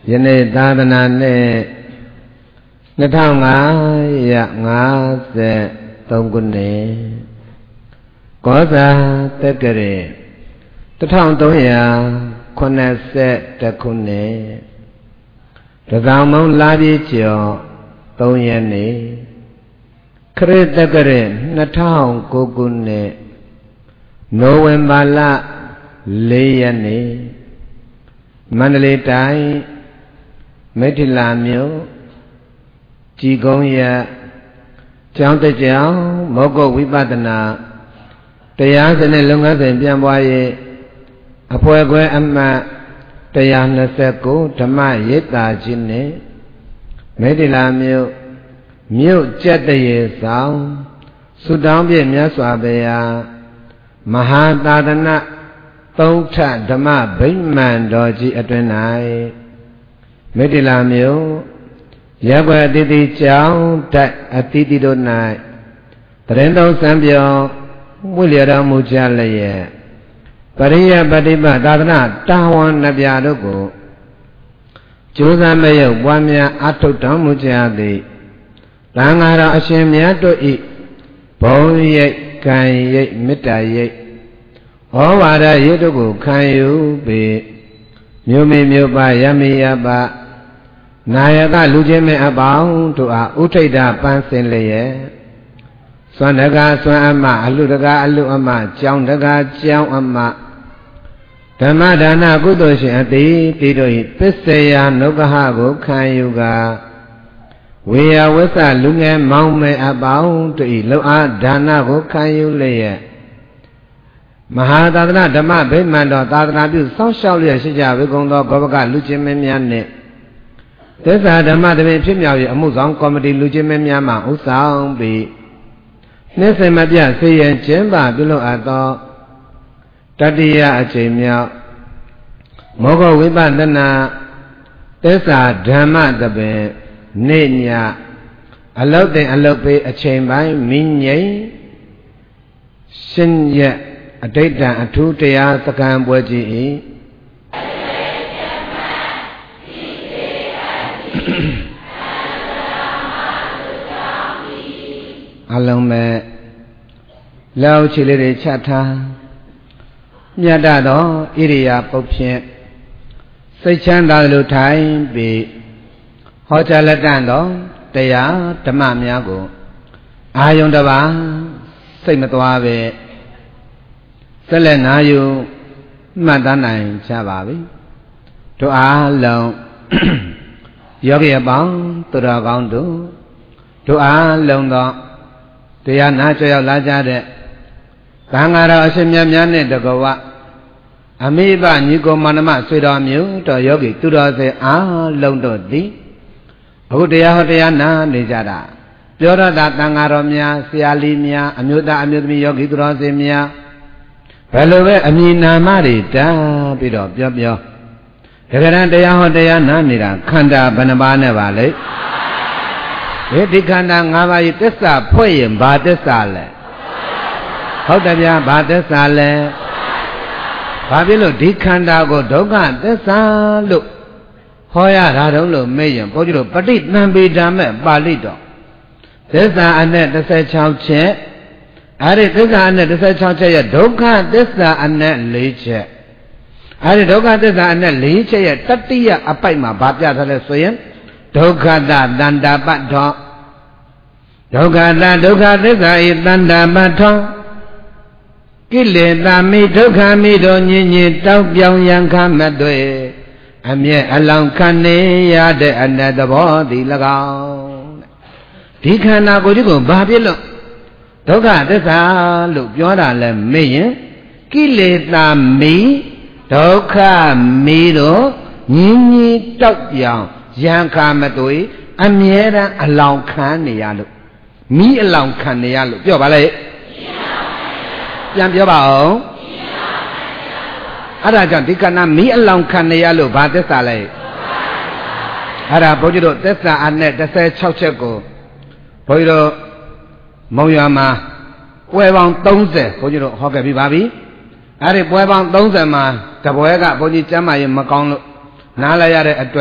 ယနေ့သာသနာနဲ့2553ခုနှစ်ကောဇာတက္ကရာ1380ခုနှစ်တကောင်မုံလာပြည့်ကျော်3ရက်နေ့ခရစ်တက္ကရာ2009ခုနှစ်နိုဝင်ဘာလ4ရက်နေ့မန္တလေးတိုင်းမိထ္ထီလာမြို့ကြည်ကုန်းရကျောင်းတစ်ကျောင်းမောဂုတ်ဝိပဿနာတရားစနစ်လုပ်ငန်းစဉ်ပြန်ပွားရေးအဖွဲ့ခွဲအမှတ်129ဓမ္မရိပ်သာကြီးနဲ့မိထ္ထီလာမြို့ကျက်တရေဆောင်ဆုတောင်းပြည့်မြတ်စွာဘုရားမဟာသာသနာသုံးထဓမ္မဗိမာန်တော်ကြီးအတွင်၌မိထ္ထီလာမြို့ရပ်ွက်အသီးသီးကျောင်းတိုက်အသီးသီးတို့၌တရင်သုံးစံပြောဝိလျတော်မူကြလျက်ပရိယပฏิပတ်သာသနာတာဝန်နှပြတို့ကိုကျိုးစားမရုပ်ပွားများအထုတော်မူကြသည်သံဃာတော်အရှင်မြတ်တို့၏ဘုံရိပ်ကံရိပ်မေတ္တာရိပ်ဩဝါဒရိပ်တို့ကိုခံယူပြီးမြို့မေမြို့ပါယမေယပါနာယကလူချင်းမင်းအပေါင်းတို့အားဥထိတ်တာပန်းစင်လျက်စွမ်းတကားစွမ်းအမအလှတကားအလှအမကြောင်းတကားကြောင်းအမဓမ္မဒါနကုသိုလ်ရှင်အတိတိတို့၏ပစ္စယနုက္ခကိုခံယူကာဝေယဝစ္စလူငယ်မောင်မယ်အပေါင်းတို့၏လုံအားဒါနကိုခံယူလျက်မဟာသာသနာဓမ္မဗိမာန်တော်သာသနာပြုစောင့်ရှောက်လျက်ရှိကြဝေကုံသောဘောပကလူချင်းမင်းများနှင့်သစ္စာဓမ္မတပင်ဖြစ်မြောက်၍အမှုဆောင်ကော်မတီလူချင်းမင်းများမှဥဆောင်ပြီးနှစ်စဉ်မပြတ်ဆေးရင်ကျင်းပပြုလုပ်အပ်သောတတိယအချိန်မြောက်မောဂဝိပဿနာသစ္စာဓမ္မတပင်နေ့ညအလုတ်တင်အလုတ်ပေးအချိန်ပိုင်းမိငိမ့်ရှင်ရက်အဋိဋ္ဌံအထူးတရားစကံပွဲကြီး၏အလုံးမဲ့လောက်ချီလေးတွေချထားမြတ်သောဣရိယာပုတ်ဖြင့်စိတ်ချမ်းသာလိုထိုင်ပြီးဟောကြားလက်တန်သောတရားဓမ္မများကိုအာယုန်တပါစိတ်မသွားပဲဆက်လက်နာယူမှတ်သားနိုင်ကြပါပြီတို့အားလုံးယောဂီအပေါင်းသူတော်ကောင်းတို့အားလုံးသောတရားနာကြောက်လာကြတဲ့သံဃာတော်အရှင်မြတ်များနဲ့တကဝအမိဘညီကိုမန္တမဆွေတော်မျိုးတော်ယောဂီသူတော်စင်အားလုံးတို့သည်အခုတရားဟောတရားနာနေကြတာပြောရတာသံဃာတော်များဆရာလီများအမျိုးသားအမျိုးသမီးယောဂီသူတော်စင်များဘယ်လိုပဲအမည်နာမတွေတားပြီးတော့ပြောတကယ်တမ်းတရားဟောတရားနာနေတာခန္ဓာဘယ်နှပါးနဲ့ပါလဲဒီခန္ဓာ၅ပါးဤသစ္စာဖွဲ့ရင်ဘာသစ္စာလဲဟုတ်တယ်ဗျာဘာသစ္စာလဲဘာဖြစ်လို့ဒီခန္ဓာကိုဒုက္ခသစ္စာလို့ဟောရတာတုံးလို့မေးရင်ဘုန်းကြီးတို့ပဋိသင်္ပေဒမဲ့ပါဠိတော်သစ္စာအနဲ့16ချက်အဲ့ဒီသစ္စာအနဲ့16ချက်ရဲ့ဒုက္ခသစ္စာအနဲ့4ချက်အဲ့ဒီဒုက္ခသစ္စာအနဲ့4ချက်ရဲ့တတိယအပိုက်မှာဗာပြထားလဲဆိုရင်ဒုက္ခတတန္တာပတ္ထောဒုက္ခတဒုက္ခသစ္စာဤတန္တာပတ္ထောကိလေသာမိဒုက္ခမိတို့ညင်ညင်တောက်ပြောင်ရန်ခမတွေအမျက်အလောင်းခံနေရတဲ့အနတ္တဘောသည်၎င်းဒီခန္ဓာကိုယ်ကြီးကိုဘာဖြစ်လို့ဒုက္ခသစ္စာလို့ပြောတာလဲမေ့ရင်ကိလေသာမိဒုက္ခမိတို့ညင်ညင်တောက်ပြောင်ရန်ခမတွေအမြဲတမ်းအလောင်းခံနေရလို့မိအလောင်းခံနေရလို့ပြောပါလေပြန်ပြောပါအောင်အဲ့ဒါကြောင့်ဒီကဏ္ဍမိအလောင်းခံနေရလို့ဘာသစ္စာလဲအဲ့ဒါဘုန်းကြီးတို့သစ္စာအနဲ့16ချက်ကိုဘုန်းကြီးတို့မုံရွာမှာပွဲပေါင်း30ဘုန်းကြီးတို့ဟောခဲ့ပြီးပါပြီအဲ့ဒီပွဲပေါင်း30မှာတပွဲကဘုန်းကြီးကျမ်းမာရင်မကောင်းလို့နားလိုက်ရတဲ့အတွက်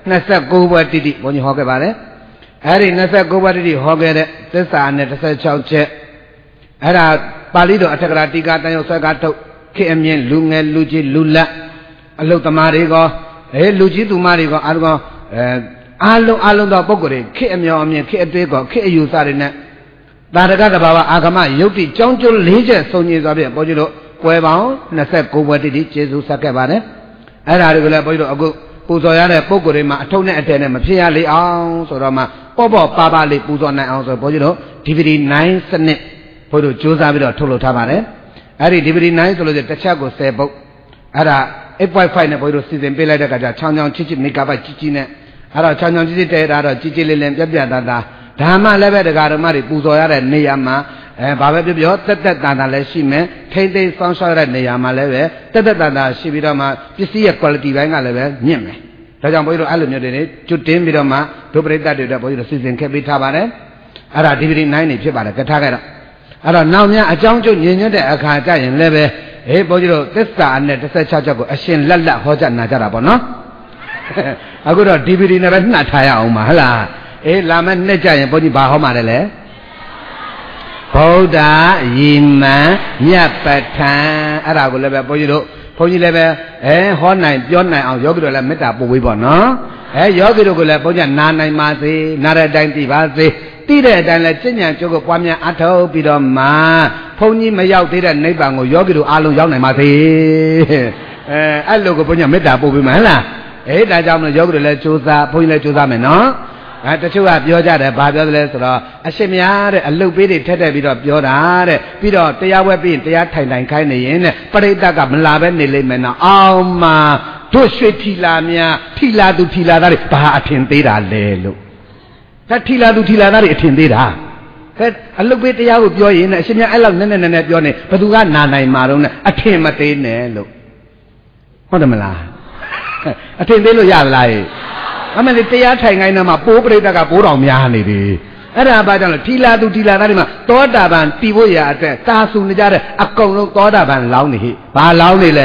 29ဘွယ်တိတိဘုန်းကြီးဟောခဲ့ပါလေအဲ့ဒီ29ဘွယ်တိတိဟောခဲ့တဲ့သစ္စာနဲ့16ချက်အဲ့ဒါပါဠိတော်အထက်ကရာတိကာတန်ရုပ်ဆွဲကားထုတ်ခေအမြင့်လူငယ်လူကြီးလူလက်အလုတ်သမားတွေကလူကြီးသူမတွေကအားလုံးအားလုံးသောပုဂ္ဂိုလ်တွေခေအမြော်အမြင့်ခေအသေးကခေအယူဆတွေနဲ့သာရကတဘာဝအာဂမယုတ်တိကြောင်းကျိုး၄ချက်စုံညီစွာဖြင့်ဘုန်းကြီးတို့ပွဲပေါင်း29ပွဲတိတိကျေစုဆက်ခဲ့ပါတယ်အဲ့ဒါတွေကိုလည်းဘုန်းကြီးတို့အခုပူဇော်ရတဲ့ပုဂ္ဂိုလ်တွေမှာအထုံးနဲ့အတဲနဲ့မဖြစ်ရလေအောင်ဆိုတော့မှပေါ့ပါပါလေးပူဇော်နိုင်အောင်ဆိုဘုန်းကြီးတို့ DVD 9 စနစ်ဘုန်းကြီးတို့ကြိုးစားပြီးတော့ထုတ်လုပ်ထားပါတယ်အဲ့ဒီ DVD 9ဆိုလို့တစ်ချက်ကို10ပုတ်အဲ့ဒါ 8.5 နဲ့ဘုန်းကြီးတို့စီစဉ်ပေးလိုက်တဲ့အခါကျချောင်းချောင်းချစ်ချစ်မေဂါဘိုက်ကြီးကြီးနဲ့အဲ့တော့ချောင်းချောင်းကြီးကြီးတဲတာတော့ကြီးကြီးလေးလေးပြပြသားသားဓမ္မလည်းပဲတရားဓမ္မတွေပူဇော်ရတဲ့နေရာမှာဘာပဲပြောတက်တာတာလည်းရှိမယ်ထိမ့်သိမ်းဆောင်ရှောက်ရတဲ့နေရာမှာလည်းပဲတက်တာတာရှိပြီးတော့မှပစ္စည်းရဲ့ quality ဘိုင်းကလည်းပဲမြင့်မယ်ဒါကြောင့်ဘုန်းကြီးတို့အဲ့လိုမျိုးတွေကျွတ်တင်းပြီးတော့မှဒုပရိသတ်တွေတော့ဘုန်းကြီးတို့စီစဉ်ခဲ့ပေးထားပါတယ်အဲ့ဒါ DVD 9နေဖြစ်ပါတယ်ကထားခဲ့တော့အဲ့တော့နောက်များအကြောင်းကျုပ်ညင်ညွတ်တဲ့အခါကျရင်လည်းပဲဘုန်းကြီးတို့သစ္စာနဲ့16ချက်ကိုအရှင်လက်ဟောကြားနာကြတာပေါ့နော်အခုတော့ DVD နဲ့ပဲနှတ်ထားရအောင်ပါဟလားလာမယ့်နှစ်ကြရင်ဘုန်းကြီးဘာဟောမှာလဲဗုဒ္ဓယိမံမြတ်ပဋ္ဌာန်းအဲ့ဒါကိုလည်းပဲဘုန်းကြီးလည်းပဲဟောနိုင်ပြောနိုင်အောင်ယောဂီတို့လည်းမေတ္တာပို့ဝေးပေါ့နော်ယောဂီတို့ကလည်းဘုန်းကြီးနာနိုင်ပါစေနာတဲ့အတိုင်းသိပါစေသိတဲ့အတိုင်းလည်းကျင့်ကြံကြိုးကိုပွားများအထောက်ပြီးတော့မှဘုန်းကြီးမရောက်သေးတဲ့နိဗ္ဗာန်ကိုယောဂီတို့အားလုံးရောက်နိုင်ပါစေအဲ့လိုကိုဘုန်းကြီးမေတ္တာပို့ပေးမှာဟလားဒါကြောင့်မလို့ယောဂီတို့လည်းကြိုးစားဘုန်းကြီးလည်းကြိုးစားမယ်နော်တချို့ကပြောကြတယ်ဘာပြောသလဲဆိုတော့အရှင်များတဲ့အလုတ်ပေးတွေထက်တက်ပြီးတော့ပြောတာတဲ့ပြီးတော့တရားဝဲပြီးရင်တရားထိုင်ခိုင်းနေရင်တဲ့ပရိသတ်ကမလာပဲနေလိမ့်မယ်နော်အောင်မှာတို့ရွှေထီလာများထီလာသူထီလာသားတွေဘာအထင်သေးတာလဲလို့ဒါထီလာသူထီလာသားတွေအထင်သေးတာအလုတ်ပေးတရားကိုပြောရင်အရှင်များအဲ့လောက်နည်းနည်းပြောနေဘသူကနာနိုင်မှာတော့နဲ့အထင်မသေးနဲ့လို့ဟုတ်တယ်မလားအထင်သေးလို့ရလားအမေတရားထိုင်ခိုင်းနေမှာပိုးပရိသတ်ကပိုးတော်များနေပြီအဲ့ဒါဘာကြောင့်လဲထီလာသူထီလာသားတွေမှာသောတာပန်တည်ဖို့ရအတွက်တာဆူနေကြတဲ့အကုန်လုံးသောတာပန်လောင်းနေဟိဘာလောင်းနေလဲ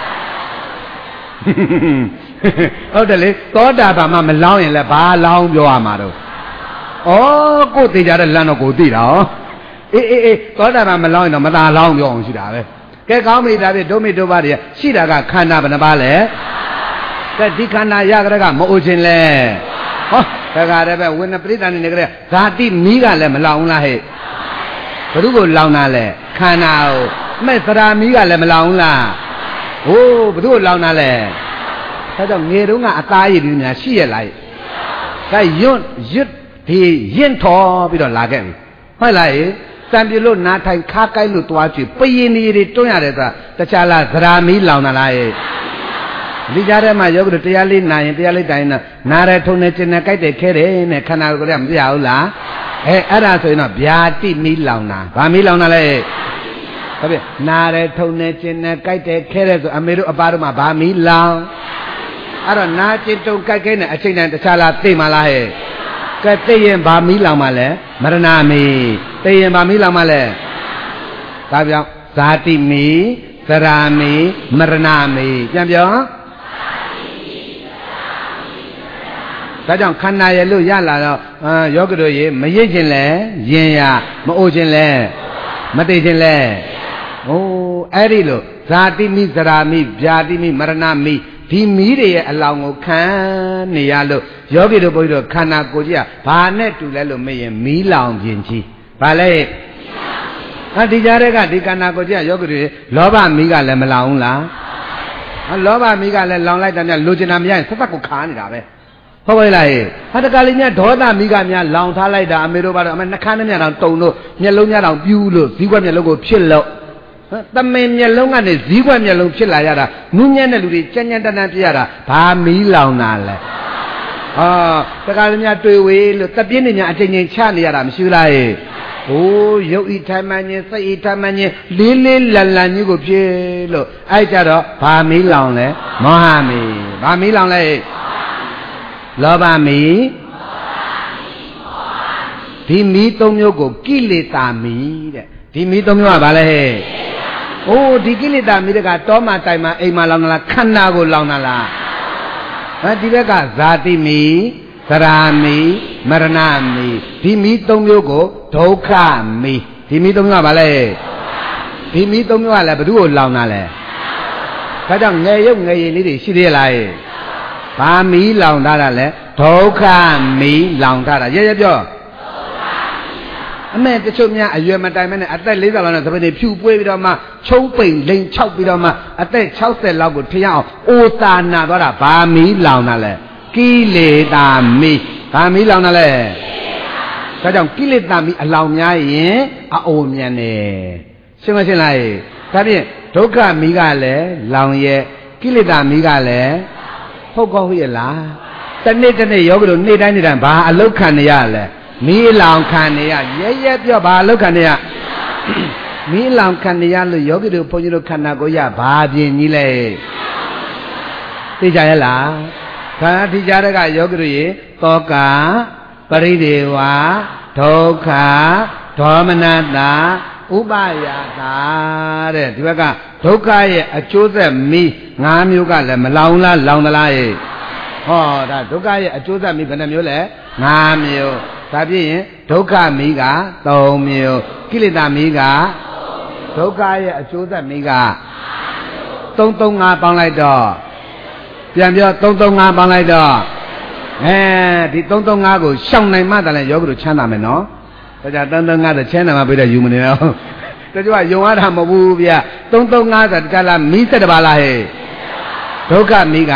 ဟုတ်တယ်လေသောတာပန်မှမလောင်းရင်လည်းဘာလောင်းပြောရမှာတော့ဩကိုသိကြတဲ့လမ်းတော့ကိုသိတာဟောအေးသောတာပန်မလောင်းရင်တော့မသာလောင်းပြောအောင်ရှိတာပဲကဲကောင်းပြီဒါဖြင့်ဒုမိတုပါတွေရှိတာကခန္ဓာဘယ်နှပါလဲဒီခန္ဓာရကြတဲ့ကမအိုခြင်းလဲဟောဒါကြတဲ့ပဲဝိနပရိသန်နေကြတဲ့ဇာတိမီးကလည်းမလောင်လားဟဲ့ဘယ်သူကိုလောင်တာလဲခန္ဓာကိုမဲ့သရာမီးကလည်းမလောင်လားဟိုးဘယ်သူကိုလောင်တာလဲဒါကြောင့်ငယ်တုန်းကအသားရည်တွေများရှိရလားဒါယွတ်ဒီရင်ထော်ပြီးတော့လာခဲ့ပြီဟုတ်လားစံပြလို့နားထိုင်ခါကိုက်လို့တွားကြည့်ပရင်နေတွေတွန်းရတယ်ဆိုတာတခြားလားသရာမီးလောင်တာလားဒီကြားထဲမှာယောဂီတို့တရားလေးနာရင်တရားလေးတိုင်းနာရထုံနေကျင်နေကြိုက်တယ်ခဲတယ်နဲ့ခန္ဓာကိုယ်ကမပြဘူးလားအဲ့ဒါဆိုရင်တော့ဗျာတိမီးလောင်တာဗာမီးလောင်တာလဲဟုတ်ပြီနာရထုံနေကျင်နေကြိုက်တယ်ခဲတယ်ဆိုအမေတို့အပါတို့မှာဗာမီးလောင်အဲ့တော့နာကျင်တုံကြိုက်ခဲနေအချိန်တိုင်းတခြားလားသိမှလားကဲသိရင်ဗာမီးလောင်မှလဲမရဏမီးသိရင်ဗာမီးလောင်မှလဲဒါပြောဇာတိမီးသရာမီးမရဏမီးပြန်ပြောဒါကြောင့်ခန္ဓာရဲ့လို့ရလာတော့ယောဂတို့ရေမရိပ်ခြင်းလဲရင်ရမအိုခြင်းလဲမသိခြင်းလဲဟိုးအဲ့ဒီလို့ဇာတိမိသရာမိဗျာတိမိမရဏမိဒီမီးတွေရဲ့အလောင်းကိုခံနေရလို့ယောဂီတို့ဘုန်းကြီးတို့ခန္ဓာကိုယ်ကြီးကဘာနဲ့တူလဲလို့မေးရင်မီးလောင်ခြင်းကြီးဘာလဲဒီကြားတဲ့ကဒီခန္ဓာကိုယ်ကြီးကယောဂီတွေလောဘမီးကလည်းမလောင်ဘူးလားလောဘမီးကလည်းလောင်လိုက်တယ်များလိုချင်တာမရရင်ဆက်ဆက်ကိုခါနေတာပဲဟုတ်ပါလားဟာတကလေးများဒေါသမီးကများလောင်ထားလိုက်တာအမေတို့ဘာလို့အမေနှခမ်းနဲ့များတောင်တုံလို့မျက်လုံးများတောင်ပြူးလို့ဇီးကွက်မျက်လုံးကိုဖြစ်လို့သမင်မျက်လုံးကနေဇီးကွက်မျက်လုံးဖြစ်လာရတာနူးညံ့တဲ့လူတွေကြမ်းကြမ်းတမ်းတမ်းဖြစ်ရတာဘာမီးလောင်တာလဲတကလေးများတွေ့ဝေးလို့တပြင်းနေများအချိန်ချင်းချနေရတာမရှိဘူးလားဟိုးရုပ်ဤထိုင်မှန်ခြင်းစိတ်ဤထိုင်မှန်ခြင်းလေးလေးလန်လန်ကြီးကိုဖြစ်လို့အဲ့ကြတော့ဘာမီးလောင်လဲမောဟမီးဘာမီးလောင်လဲလောဘမီးဒီမီးသုံးမျိုးကိုကိလေသာမီးတဲ့ဒီမီးသုံးမျိုးကဘာလဲဟဲ့အိုးဒီကိလေသာမီးတကတောမှာတိုင်မှာအိမ်မှာလောင်တာလားခန္ဓာကိုလောင်တာလားဒီဘက်ကဇာတိမီသရာမီမရဏမီဒီမီ၃မျိုးကိုဒုက္ခမီဒီမီ၃မျိုးကဘာလဲဒီမီ၃မျိုးကလည်းဘယ်သူ့ကိုလောင်တာလဲဒါကြောင့်ငယ်ရုပ်ငယ်ရည်လေးတွေရှိသေးလားဘာမီလောင်ထားတာလဲဒုက္ခမီလောင်ထားတာရဲပြောအမေတချို့များအရွယ်မတိုင်မဲနဲ့အသက်40လောက်နဲ့သပင်းတွေဖြူပွေးပြီးတော့မှချုံပိန်လိန်6ပြီးတော့မှအသက်60လောက်ကိုထရအောင်အိုသာနာသွားတာဘာမီလောင်တာလဲကိလေသာမီဘာမီလောင်တာလဲဒါကြောင့်ကိလေသာမီအလောင်များရင်အအိုမြန်တယ်ရှင်းမရှင်းလားဒါဖြင့်ဒုက္ခမီးကလည်းလောင်ရဲ့ကိလေသာမီးကလည်းဟုတ်ကောဟုတ်ရဲ့လားတနေ့တနေ့ယောဂီတို့နေ့တိုင်းနေ့တိုင်းဘာအလုတ်ခံနေရလဲမီးလောင်ခံနေရရဲပြောဘာအလုတ်ခံနေရမီးလောင်ခံနေရလို့ယောဂီတို့ဘုန်းကြီးတို့ခန္ဓာကိုယ်ရဘာပြင်ကြီးလဲသိကြရဲ့လားခန္ဓာသိကြတဲ့ကယောဂီတို့ရေတောကပရိဒေဝဒုက္ခဒေါမနတာဥပယာတာတဲ့ဒီဘက်ကဒုက္ခရဲ့အကျိုးဆက်မီး5မျိုးကလည်းမလောင်လားလောင်သလားဟောဒါဒုက္ခရဲ့အကျိုးဆက်မီးဘယ်နှမျိုးလဲ5မျိုးဒါဖြစ်ရင်ဒုက္ခမီးက3မျိုးကိလေသာမီးကဒုက္ခရဲ့အကျိုးဆက်မီးက335ပေါင်းလိုက်တော့ပြန်ပြော335ပေါင်းလိုက်တော့ဒီ335ကိုရှောင်နိုင်မှတည်းယောဂီတို့ချမ်းသာမယ်နော်ဒါကြောင့်335တော့ချမ်းသာမှပြည့်တဲ့ယူမနေတော့တချို့ကယုံရတာမဟုတ်ဘူးဗျ335ဆိုတာတခြားလားမီး7ပါးလားဒုက္ခမီးက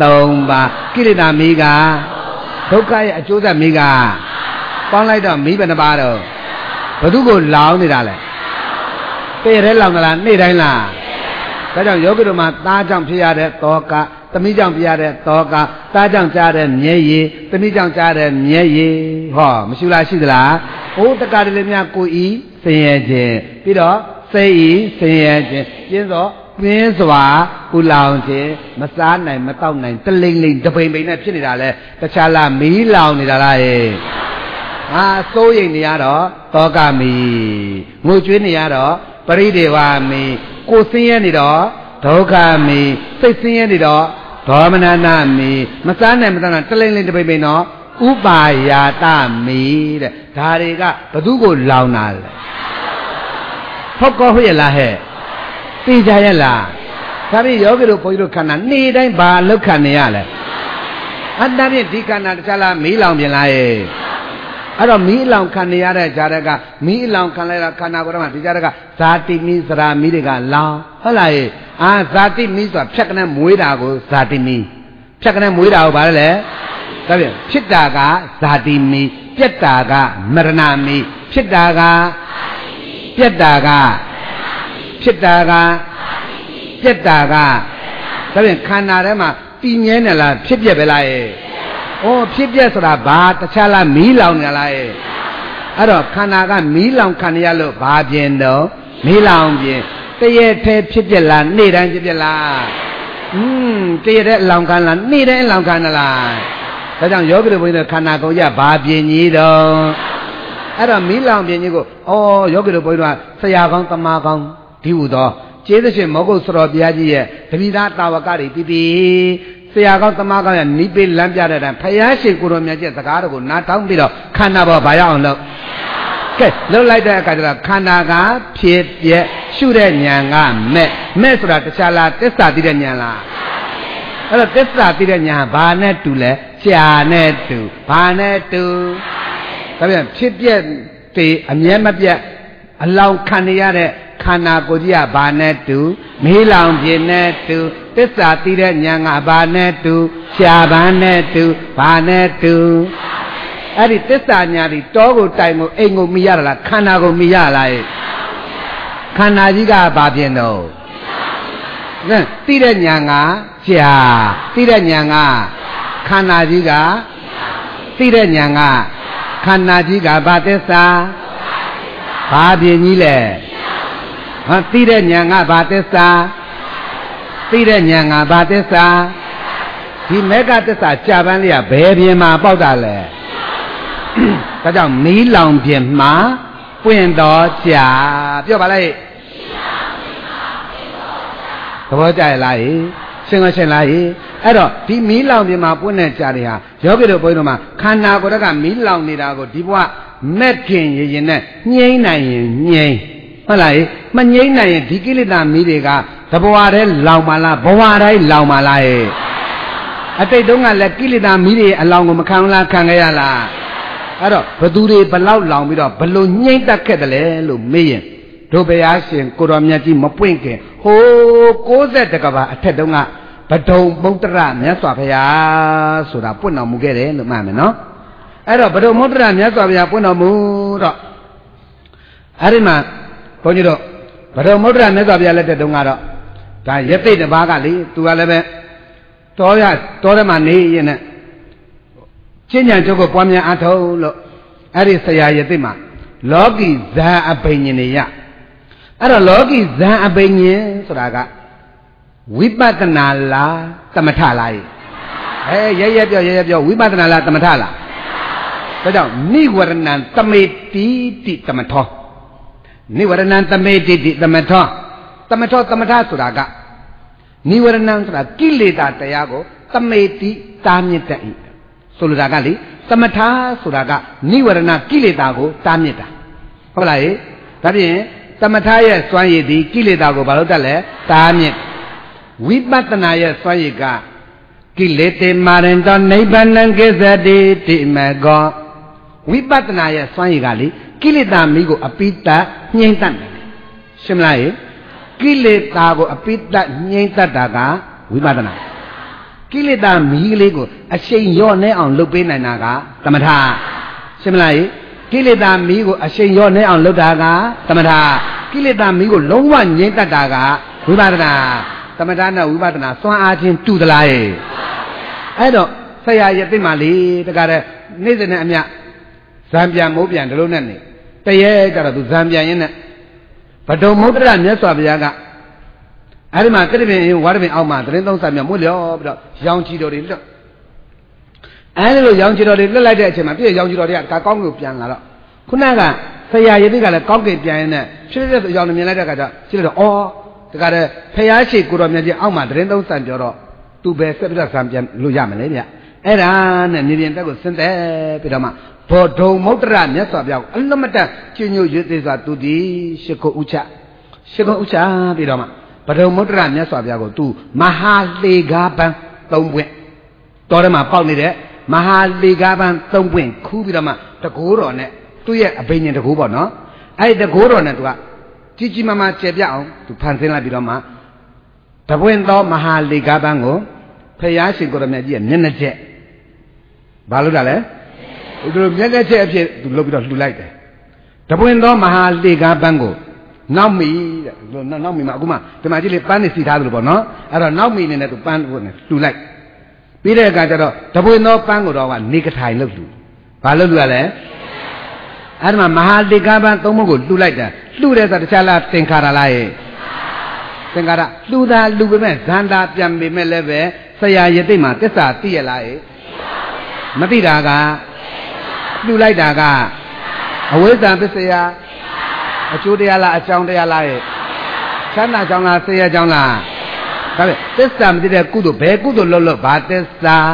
3ပါးကိလေသာမီးကဒုက္ခရဲ့အကျိုးဆက်မီးကပေါင်းလိုက်တော့မီးဘယ်နှပါတော့ဘသူကိုလောင်နေတာလဲပေရဲလောင်သလားနေ့တိုင်းလားဒါကြောင့်ယောဂီတို့မှာသားကြောင့်ဖြစ်ရတဲ့တောကသမီးကြောင့်ဖြစ်ရတဲ့တောကသားကြောင့်ကြားတဲ့မျက်ရည်သမီးကြောင့်ကြားတဲ့မျက်ရည်ဟောမရှိလားရှိသလားအိုးတက္ကရာလေးများကိုဤဆင်းရဲခြင်းပြီးတော့စိတ်ဤဆင်းရဲခြင်းပြင်းသောပြင်းစွာပူလောင်ခြင်းမစားနိုင်မတောက်နိုင်တလိမ့်လိမ့်တပိန်ပိန်နဲ့ဖြစ်နေတာလဲတခြားလားမီးလောင်နေတာလားစိုးရိမ်နေရတော့တောကမီငိုကြွေးနေရတော့ပရိဒေဝမီကိုဆင်းရဲနေတော့ဒုက္ခမီစိတ်ဆင်းရဲနေတော့ဒေါမနနာမီမစားနိုင်မတောက်နိုင်တလိမ့်လိမ့်တပိန်ပိန်တော့ဥပါယာတမီတဲ့ဒါတွေကဘသူကိုလောင်တာလဲဟုတ်ကောဟုတ်ရဲ့လားသိကြရဲ့လားဒါဖြင့်ယောဂီတို့ဘုန်းကြီးတို့ခန္ဓာနေ့တိုင်းဘာလောက်ခံနေရလဲအတ္တဖြင့်ဒီခန္ဓာတခြားလားမီးလောင်ပြင်လားအဲ့တော့မီးလောင်ခံနေရတဲ့ဂျာတကမီးလောင်ခံလိုက်တာခန္ဓာကိုယ်မှာဒီဂျာတကဇာတိမီးစရာမီးတွေကလောင်ဟုတ်လားဇာတိမီးဆိုတာဖြတ်ကနေမွေးတာကိုဇာတိမီးဖြတ်ကနေမွေးတာကိုဘာလဲဒါပြန်ဖြစ်တာကဇာတိမီပြက်တာကမရဏမီဖြစ်တာကပြက်တာကဖြစ်တာကပြက်တာကဒါပြန်ခန္ဓာထဲမှာတည်မြဲနေလားဖြစ်ပြက်ပဲလားဖြစ်ပြက်ဆိုတာဘာတခြားလားမီးလောင်နေလားအဲ့တော့ခန္ဓာကမီးလောင်ခံရလို့ဘာပြင်တော့မီးလောင်ပြင်တရေထဲဖြစ်ပြက်လားနေ့တိုင်းဖြစ်ပြက်လားတရေထဲလောင်ခံလားနေ့တိုင်းလောင်ခံလားဒါကြောင့်ယောဂီတို့ဘုန်းကြီးတို့ခန္ဓာကိုယ်ကဘာပြင်ကြီးတော့အဲ့တော့မီးလောင်ပြင်ကြီးကိုယောဂီတို့ဘုန်းကြီးတို့ကဆရာကောင်းတမကောင်းဒီဟုသောကျေးဇူးရှင်မောဂုတ်စတော်ဘုရားကြီးရဲ့တပိသားတာဝကတွေပြီးပြီးဆရာကောင်းတမကောင်းရနိပိလမ်းပြတဲ့တည်းဖယားရှင်ကိုတော်မြတ်ရဲ့စကားတော်ကိုနားထောင်ပြီးတော့ခန္ဓာပေါ်ဘာရအောင်လုပ်ကဲလှုပ်လိုက်တဲ့အခါကျတော့ခန္ဓာကဖြစ်ပြက်ရှုတဲ့ဉာဏ်ကမဲ့ဆိုတာတခြားလားသစ္စာသိတဲ့ဉာဏ်လားအဲ့တော့သစ္စာသိတဲ့ဉာဏ်ဘာနဲ့တူလဲရှာနဲ့တူဘာနဲ့တူဒါပြန်ဖြစ်ပြက်တွေအမြဲမပြတ်အလောင်းခံရတဲ့ခန္ဓာကိုယ်ကြီးကဘာနဲ့တူမေးလောင်ပြင်းနဲ့တူသစ္စာသိတဲ့ဉာဏ်ကဘာနဲ့တူရှားဘာနဲ့တူဘာနဲ့တူအဲ့ဒီသစ္စာညာဒီတောကိုတိုင်ကိုအိမ်ကိုမိရလားခန္ဓာကိုမိရလားခန္ဓာကြီးကဘာပြင်းတော့သိတဲ့ဉာဏ်ကရှားသိတဲ့ဉာဏ်ကခန္ဓာကြီးကသိတဲ့ဉာဏ်ကခန္ဓာကြီးကဘာသစ္စာဘာပြင်းကြီးလဲသိတဲ့ဉာဏ်ကဘာသစ္စာသိတဲ့ဉာဏ်ကဘာသစ္စာဒီမေဃသစ္စာကြာပန်းလေးကဘယ်ပြင်မှာပေါက်တာလဲဒါကြောင့်မီးလောင်ပြင်မှာပွင့်တော်ကြာပြောပါလိုက်သဘောကျရလား Singa Shelai, Edo, the Milan de Mapuna Charia, Yogi Poinoma, Kana Goraga, Milan Nidago, Diwa, Metkin, Yena, Yay, Malay, Manyena, Dikilida Midiga, Tabuare, Laumala, Boare, Laumalae. I say, don't let Kilida Midi along with Makala Kangayala. Ado, Paduri, Balau, Laumida, Balloon, Yenta Kettle, Lumian. Tobiasin, Kuramiati, Mapwinke, Ho, Koza Takava, Tedonga, Pato, Montara, Naswapia, Sura Puna Mugere, the mamma, no? Ado, Pato Montara, Naswapia, Puna Mura. Arima, Ponido, Pato Montara, Naswapia, let the Dongaro. Yeti the Bagali, to 11. Toda Mani in it. Chinya Joko Pamia Ato, Arisaya Yatima. Logi za opinion ya. Ada logi za opinion Suraga. Wibatanala Tamatalai. Hey, yeah, Wibatanala Tamatala. But Niwaranan Tameti Tamato. Niwaranan Tameti Tamato. Tamato Tamata Suraga. Niwaranan Sura Kilita Tayago, Tameti Tamita. Suragali, Tamata Suraga, Niwarana Kilitago, Tamita. Polai, Tabi, Tamataya Swayedi, Kilitago Balotale, Tamit. Wibatanaya Swayiga, Kilete Marenta, Naban Gezadi, Timago. Wibatanaya Swayigali, Kilita Migo Apita, Nientan. Shimlai, Kilitago Apita, Nientadaga, Wibatana. Kilida Milego, a shame your name on Lupin and Naga, Tamata. Similarly, Kilida Migo, a shame your name on Ludaga, Tamata. Kilida Migo, long one Yenta Daga, Ubadana, Tamatana, Ubadana, so I asked to the lie. I don't say I get Mali, the guy, Nathan Amia, Zambia, Mobian, the Lunani. Pay to Zambia in it. But don't motor and yes of Yaga. I remember what we are mattering on some Mulio, young Chidori. I know young Chidori like that, young Chidori, Kakongo Piana. Kunaga, say I think I conquered Piana. She is a young Milagata. She is all the got a Payashi Kuramia Alma, Rendo San Joro, two best of some Luyamalia. Eran and Nidian Tago Sente Pidama. Poto Motoran, yes, of Yaw, Alomata, Chinu Yutis to the Shiko Ucha. Shiko Ucha Pidama. But Motoran, yes, of Yago too. Mahali Gaban, don't win. Torama Pauli there. Mahali Gaban, don't win. Kubidama, the Guru on it. 2 years opinion the Kubo, no? I the Guru on it. Chichi Mama Chebiao to Pansela Bidoma. The window Mahali Gabango, Payashi Goramedia, Nenaje. Baludale? It will be a to look at you like that. The window Mahali Gabango. Now me, Maguma, the Majili Panisi Tabulo, no? I don't know me in the pan to like. Peter Gajaro, the window Pango, and Nikatai look to. Baludale? Adma Mahali Gaban Tomogo, do like that. Do that at the Chala Tenkaralae. Tenkara, do that, Lugume, Zanda, Jambi Meleve, Saya Yetima, Tessa, Tialae. Matidaga, do like Daga. Away than Pesaya. A Judiala, a Joundala, Chana Janga, say a Janga. This time did a good Lolo Batesta.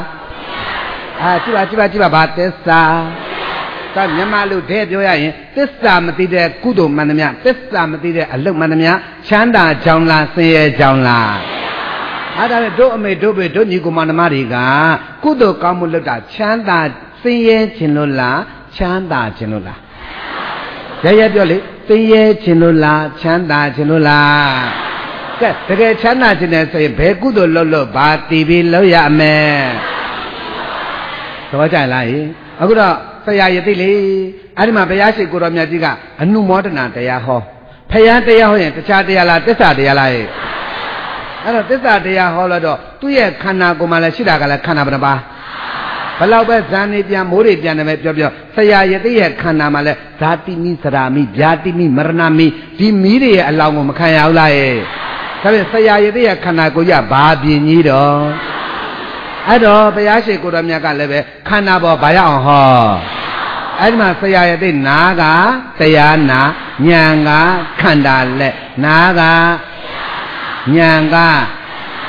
Chiva Batesta. Yamalu dead, this time did a good manamia, this time did a look manamia, Chanda Jangla, say a Jangla. I don't me do it, don't you go manamariga, Kudo Kamuluta, Chanda, say a Chinula, Chanda Chinula. Jaya Bioli. Say Chinula, Chanda Chinula. The Chanda Chinula say, Begudo Lolo, Bati Biloya me. So what I like, Aguda, Sayatili, Anima Bayashi Guramiaga, a new modern Antayaho. Payante Yaho, the Chadiala, Tessa de Alai. I don't Tessa de Yaholado, 2 years Kana Gomala Shidagala Kanababa. Palauba Zanidia Muri Janavio, Sayayati Kanamale, Sati mi Sarami, Jati mi Marnami, Di Miri along Makaya Lae. Sayayati Kanagoya, Babi Nido. I don't Bayashi Guramiaga Leve, Kanabo Bayaho. Adma Sayayati Naga, Sayana, Nyanga, Kandale, Naga, Nyanga,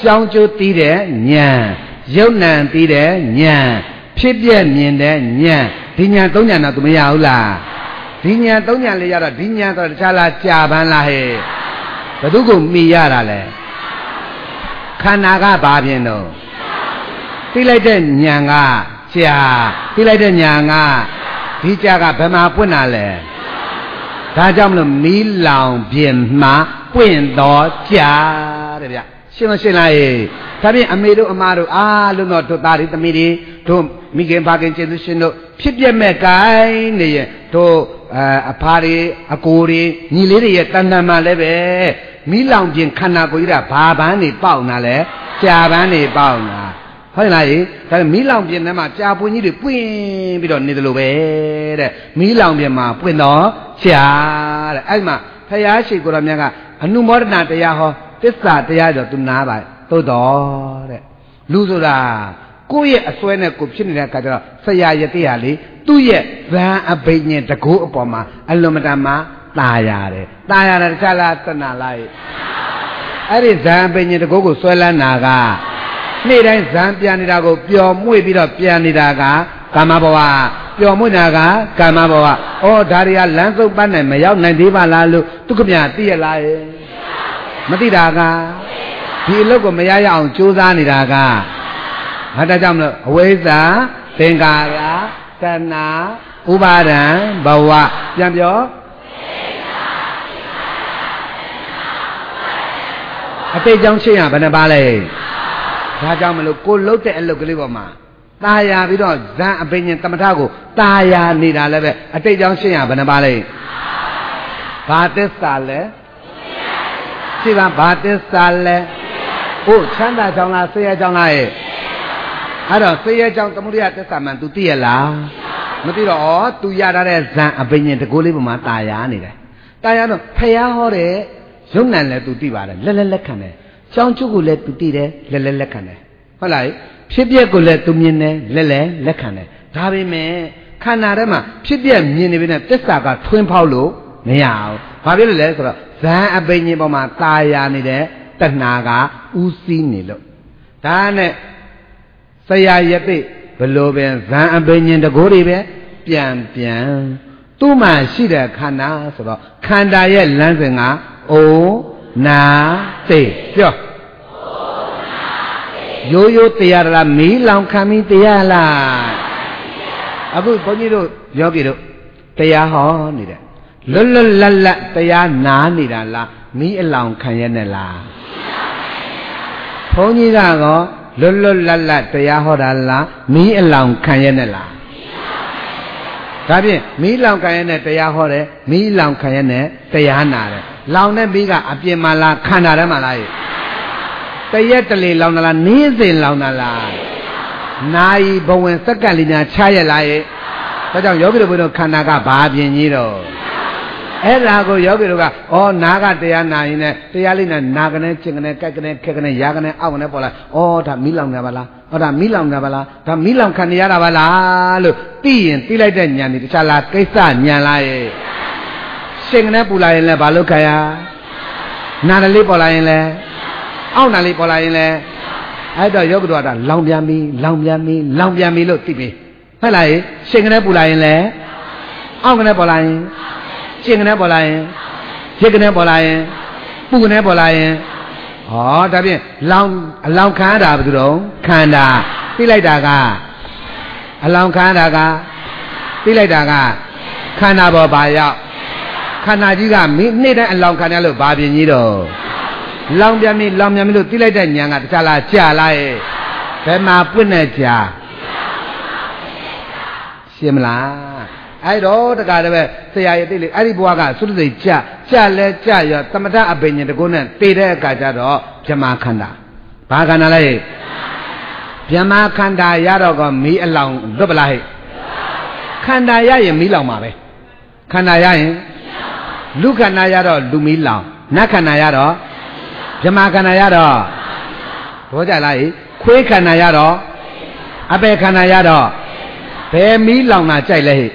ကြောင်းကျိုးသိတဲ့ဉာဏ်ယုံနံသိတဲ့ဉာဏ်ဖြစ်ပြမြင်တဲ့ဉာဏ်ဒီဉာဏ်သုံးဉာဏ်တော့သူမရဘူးလားဒီဉာဏ်သုံးဉာဏ်လေးရတော့ဒီဉာဏ်ဆိုတော့တခြားလားကြာပန်းလားဟဲ့ဘယ်သူကိုမိရတာလဲခန္ဓာကဘာဖြစ်တော့သိလိုက်တဲ့ဉာဏ်ကကြာသိလိုက်တဲ့ဉာဏ်ကဒီကြာကဘယ်မှာပွင့်တာလဲဒါကြောင့်မလို့မီးလောင်ပြင်မှာပွင့်တော့ကြာတဲ့ဗျရှင်းမရှင်းလားဒါဖြင့်အမေတို့အမတို့အားလုံးတော့တို့သားတွေသမီးတွေတို့မိခင်ဖခင်ကျေးဇူးရှင်တို့ဖြစ်ပြမဲ့ကိုင်းနေရဲ့တို့အဖားတွေအကိုတွေညီလေးတွေရဲ့တဏ္ဍာမှာလည်းပဲမီးလောင်ပြင်ခန္ဓာကိုယ်ကြီးကဘာပန်းနေပေါက်နာလဲကြာပန်းနေပေါက်နာဟုတ်လားဒါမီးလောင်ပြင်ထဲမှာကြာပွင့်ကြီးတွေပွင့်ပြီးတော့နေတယ်လို့ပဲတဲ့မီးလောင်ပြင်မှာပွင့်တော့ကြာတဲ့အဲ့မှာဖယားရှိကိုတော်မြတ်ကအနုမောဒနာတရားဟောသစ္စာတရားတော့သူနားပါသို့တော်တဲ့လူဆိုတာကိုယ့်ရဲ့အစွဲနဲ့ကိုဖြစ်နေတဲ့အခါကျတော့ဆရာယတိဟာလေသူ့ရဲ့ဇံအဘိညာဉ်တကူအပေါ်မှာအလွန်မတန်မှตาရတယ်ตาရတာတခြားလားတဏှာလားအဲ့ဒီဇံအဘိညာဉ်တကူကိုဆွဲလန်းတာကနေ့တိုင်းဇံပြန်နေတာကိုပျော်မွေ့ပြီးတော့ပြန်နေတာကကာမဘဝပျော်မွေ့တာကကာမဘဝဩဒါတွေကလမ်းစုပ်ပတ်နိုင်မရောက်နိုင်သေးပါလားလို့သူကပြန်သိရလားမသိတာကဒီအလုပ်ကိုမရရအောင်ကြိုးစားနေတာကဟာဒါကြောင့်မလို့အဝိဇ္ဇာသင်္ခါရတဏှာဥပါဒံဘဝပြန်ပြောအတိတ်ကြောင့်ရှင်းရဘယ်နှပါလဲဒါကြောင့်မလို့ကိုလှုပ်တဲ့အလုပ်ကလေးပေါ်မှာตาရပြီးတော့ဇံအပင်ရှင်တမထကိုตาရနေတာလည်းပဲအတိတ်ကြောင့်ရှင်းရဘယ်နှပါလဲဘာသစ္စာလဲရှိပါဘာသစ္စာလဲဟုတ်ချမ်းသာကြောင့်လားဆင်းရဲကြောင့်လားအဲ့တော့ဆင်းရဲကြောင့်သမုဒိယသစ္စာမှန် तू သိရလားမသိတော့ဩ तू ရထားတဲ့ဇံအပင်ရှင်တကိုးလေးပေါ်မှာตาရနေတယ်ตาရတော့ဖျားဟောတဲ့ယုံနံလည်း तू သိပါတယ်လက်ခံတယ်ကြောင်းကျုပ်ကိုလည်း तू သိတယ်လက်ခံတယ်ဟုတ်လားဖြစ်ပျက်ကိုလည်း तू မြင်တယ်လက်ခံတယ်ဒါပေမဲ့ခန္ဓာထဲမှာဖြစ်ပျက်မြင်နေပြီနဲ့သစ္စာကထွင်းဖောက်လို့မရဘူးဘာဖြစ်လို့လဲဆိုတော့ဇံအပင်ရှင်ပေါ်မှာตาရနေတဲ့တဏှာကဥစည်းနေလို့ဒါနဲ့ဆရာယတိဘလို့ပဲဇံအပင်ရှင်တကိုးတွေပဲပြန်သူ့မှာရှိတဲ့ခန္ဓာဆိုတော့ခန္ဓာရဲ့လမ်းစဉ်ကအိုနာသိပြောရိုးရိုးတရားလားမီးလောင်ခံပြီးတရားလားအခုဘုန်းကြီးတို့ယောဂီတို့တရားဟောနေတယ်လွတ်လပ်တရားနားနေတာလားမီးအလောင်ခံရနဲ့လားဘုန်းကြီးကတော့လွတ်လပ်တရားဟောတာလားမီးအလောင်ခံရနဲ့လားဒါဖြင့်မီးလောင်ခံရနဲ့တရားဟောတယ်မီးလောင်ခံရနဲ့တရားနာတယ်လောင်တဲ့မီးကအပြင်မှာလားခန္ဓာထဲမှာလားတရက်တလေလောင်တာလားနေ့စဉ်လောင်တာလားနာယီဘဝင်စက္ကန့်လေးညာချရလားဒါကြောင့်ယောဂီတို့ဘုရားခန္ဓာကဘာပြင်ကြီးတော့အဲ့ဒါကိုယောဂီတို့ကဩနာကတရားနာရင်လည်းတရားလေးနဲ့နာကနေကျင်ကနေကြိုက်ကနေခက်ကနေရာကနေအောက်ကနေပေါ်လာဩဒါမီးလောင်နေပါလားဩဒါမီးလောင်နေပါလားဒါမီးလောင်ခံနေရတာပါလားလို့သိရင်သိလိုက်တဲ့ဉာဏ်ဒီတခြားလားကိစ္စဉာဏ်လားရှင်ကနေပူလာရင်လည်းဘာလို့ခံရနာတယ်လေးပေါ်လာရင်လည်းအောက်နာလေးပေါ်လာရင်လည်းအဲ့တော့ယောဂီတို့ကလောင်ပြန်ပြီလို့သိပြီဟုတ်လားရှင်ကနေပူလာရင်လည်းအောက်ကနေပေါ်လာရင်ရှင်းကနေပေါ်လာရင်ရစ်ကနေပေါ်လာရင်ပူကနေပေါ်လာရင်ဟောဒါဖြင့်အလောင်ခံရတာဘယ်သူတော့ခန္ဓာသိလိုက်တာကအလောင်ခံရတာကသိလိုက်တာကခန္ဓာပေါ်ပါရောက်ခန္ဓာကြီးကနေ့တိုင်းအလောင်ခံရလို့ဘာပြင်ကြီးတော့လောင်ပြန်ပြီလို့သိလိုက်တဲ့ဉာဏ်ကတခြားလားကြာလားဘယ်မှာပွင့်နေကြာရှင်းမလားအဲ့တော့တကားတည်းဆရာရဲ့တိလေအဲ့ဒီဘဝကသုတ္တိကြလဲကြရသမထအပင်ညတကုနဲ့တည်တဲ့အခါကျတော့ဗြဟ္မာခန္ဓာဘာခန္ဓာလဲဗြဟ္မာခန္ဓာရတော့ကမီးအလောင်လွတ်ပလားဟဲ့ခန္ဓာရရင်မီးလောင်ပါပဲခန္ဓာရရင်လူခန္ဓာရတော့လူမီးလောင်နတ်ခန္ဓာရတော့ဗြဟ္မာခန္ဓာရတော့ဘောကြလားခွေးခန္ဓာရတော့အပေခန္ဓာရတော့ဘယ်မီးလောင်တာကြိုက်လဲဟဲ့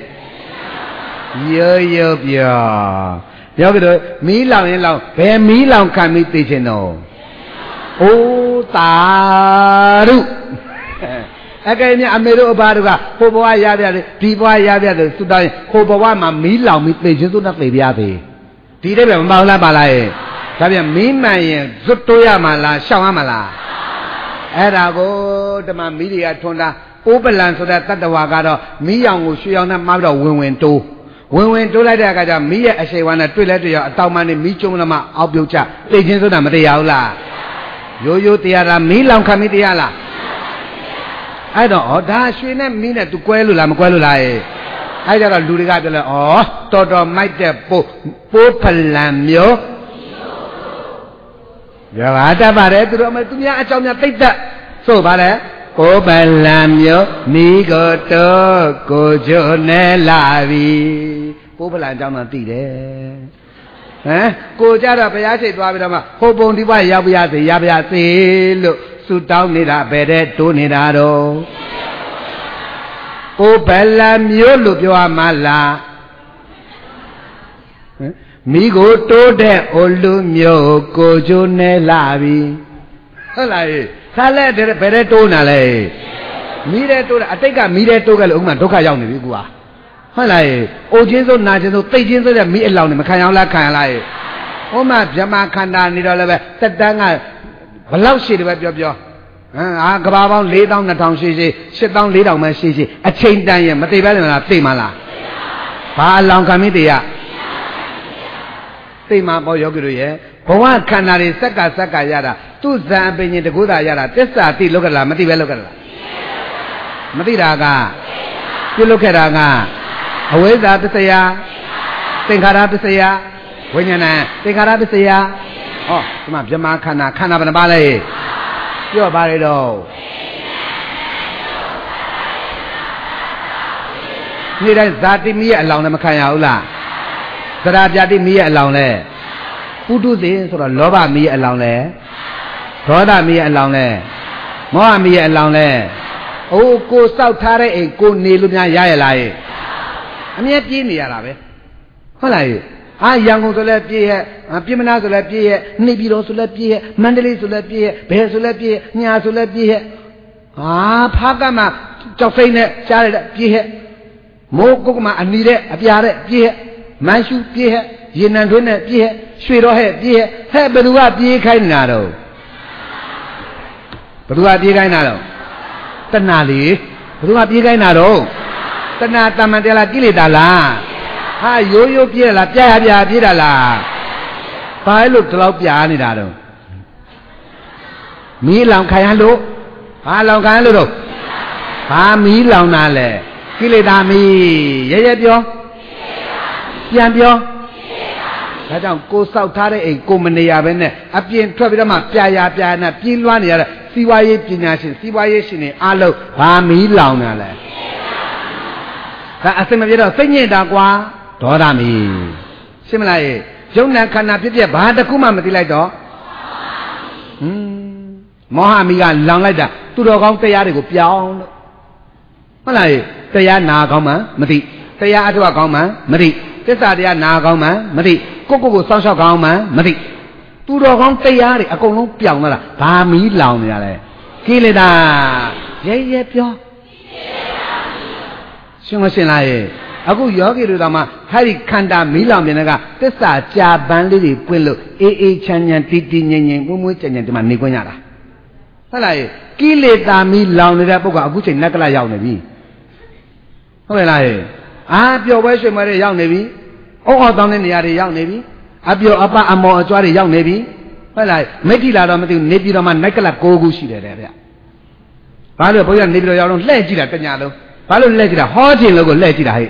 ရိုးပြောယောဂီတို့မီးလောင်ရင်လောင်ဘယ်မီးလောင်ခံပြီးသိချင်တော့အိုးတ Taru Again, I made a baruga, Hoboa Yabia, Diboa Yabia, Sudan, Hoboa, Mila, with pages to not baby. Did ever Maula Balai? Sabia Mima, Zutoya Mala, Shawamala. Erago, the Mamilia Tonda, Openland so that the Wagado, Mia was she on a mother when to. When went to like that, Mia, I say, one a twilight to your Taumani Michumama, Albucha, Legends of the Materiala. Yo, Tiara, Milan Camitiala. I don't know, that she never mean to Quelula, Quelula. I got a Ludiga, oh, Toto might have Popalamio. You are the Barret, Romatua, I shall not take that. So, Barret, Popalamio, Nigoto, Cojonelavi. Popalan down on tea. Eh? Go Jara Payase to Abidama, Hobon Diva Yabiate, Yabiate, look. Down it up, better to Nidado. Oh, Bella Mulu, you are Mala. Migo to the old Mio, Cojone Lavi. Hello, Salad, better to Nale. Mire to, I think I made to Galuma, Toka Young Vigua. Hello, oh, Jesus, National, Tages of me alone, Macayala Kayala. Oh, my Jama Kanda Nidala, Tadanga. Below she web your Agabao lay down the town, she sit down, lay down my she, a chain down, but they better Timala. Pa long committee. Tima boy Yoguye, for one canary, Saka Yada, two Zamping the Guda Yada, Tessa, look at la, Mativa look at la. Matiraga, you look at Aga, away that to say ya, think her to say ya, when you're not, think her to say ya. Oh, come on, Jama Kana, Kana Ballet. You're buried all. Neither Zati me along the Makaya. Sarajati me along there. Who do this or Loba me along there? Roda me along there. Moa me along there. Oh, go South Tare and go Niluna Yaya. I'm yet in the Arabe. Hello. I young to let ye, Pimana to let ye, Nibido to let ye, Mandeli to let ye, Bear to let ye, Nia to let ye. Ah, Pagama, Jofane, Charlotte, Pie, Mokuma, Anida, Apiare, Pie, Manshu, Pie, Yenanduna, Pie, Sweeto, Pie, Hebedua, Pie, Kainado. Bedua, Pie, Kainado. Tanali, Bedua, Pie, Kainado. Tanata Mandela Gilidala. Ha, yo, Piela, Pia, Pirala. I looked out Pianidado. Me long Kayalo. Ha, long Kayalo. Ha, me long Nale. Kilidami. Yayabio. Piambio. I don't go South Tare and Gomania Bene. I been Travidama, Pia, Piana, Piluania, CYA Pination, CYA Shine, Alo, Ha, me long Nale. I think of it, Dagua. Dorami. Similarly, Jonah cannot be a bad Kuma Matilato. Mohamia long like that. To the Gong Tayari Pion. Malay, Tayana Goma, Mati, Tayatu Goma, Mati, Tesadia Nagoma, Mati, Coco Sansa Goma, Mati. To the Gong Tayari, a Gong Piona, Pami Long Yale. Kilida, Yay, Pio. Sungasinai. Ago Yogi Rama, Harry Kanda Milam Benaga, Tessa, Jabandi, Quillo, Chanyan, Titi, Mumu, and Manigonara. Hello, Kileta Milam, the Apoga, Gucci, Nakala Young Navy. Hello, I have your worship, my young Navy. Oh, down in the other young Navy. Have your upper Amo, Jory young Navy. Hello, Metila, Nabi Rama, Nakala Kogushi there. Palo Boya Nibro, Legida, Canalo. Palo Legida, Horty logo Legida.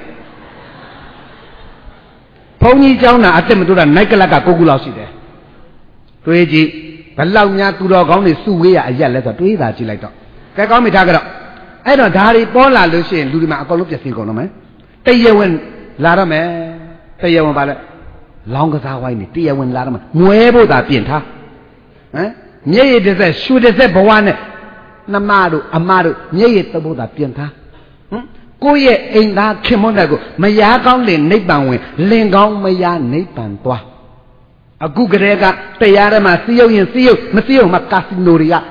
Pony Jona attempt to the Nakalaka Kogulasi there. Tueji, Palaunia to dog only Suya, a yell letter to either Chilato. Take on me, Tagara. I don't hurry, Paula Lucy and Ludima Colopia Singono. Tayawan Larame, Tayawan Bala. Long as I wine, Tayawan Larama, Nuevo da Pienta. Eh? Nay, it is a shoot as a one Namadu, Amadu, nay, it's about that Pienta. Goye ain't that Kimonago, Mayagon Lin Nibanwe, Lingong Maya Nipantua. A Gugrega, Tayara Masio and Sio, Masio Macasinoria.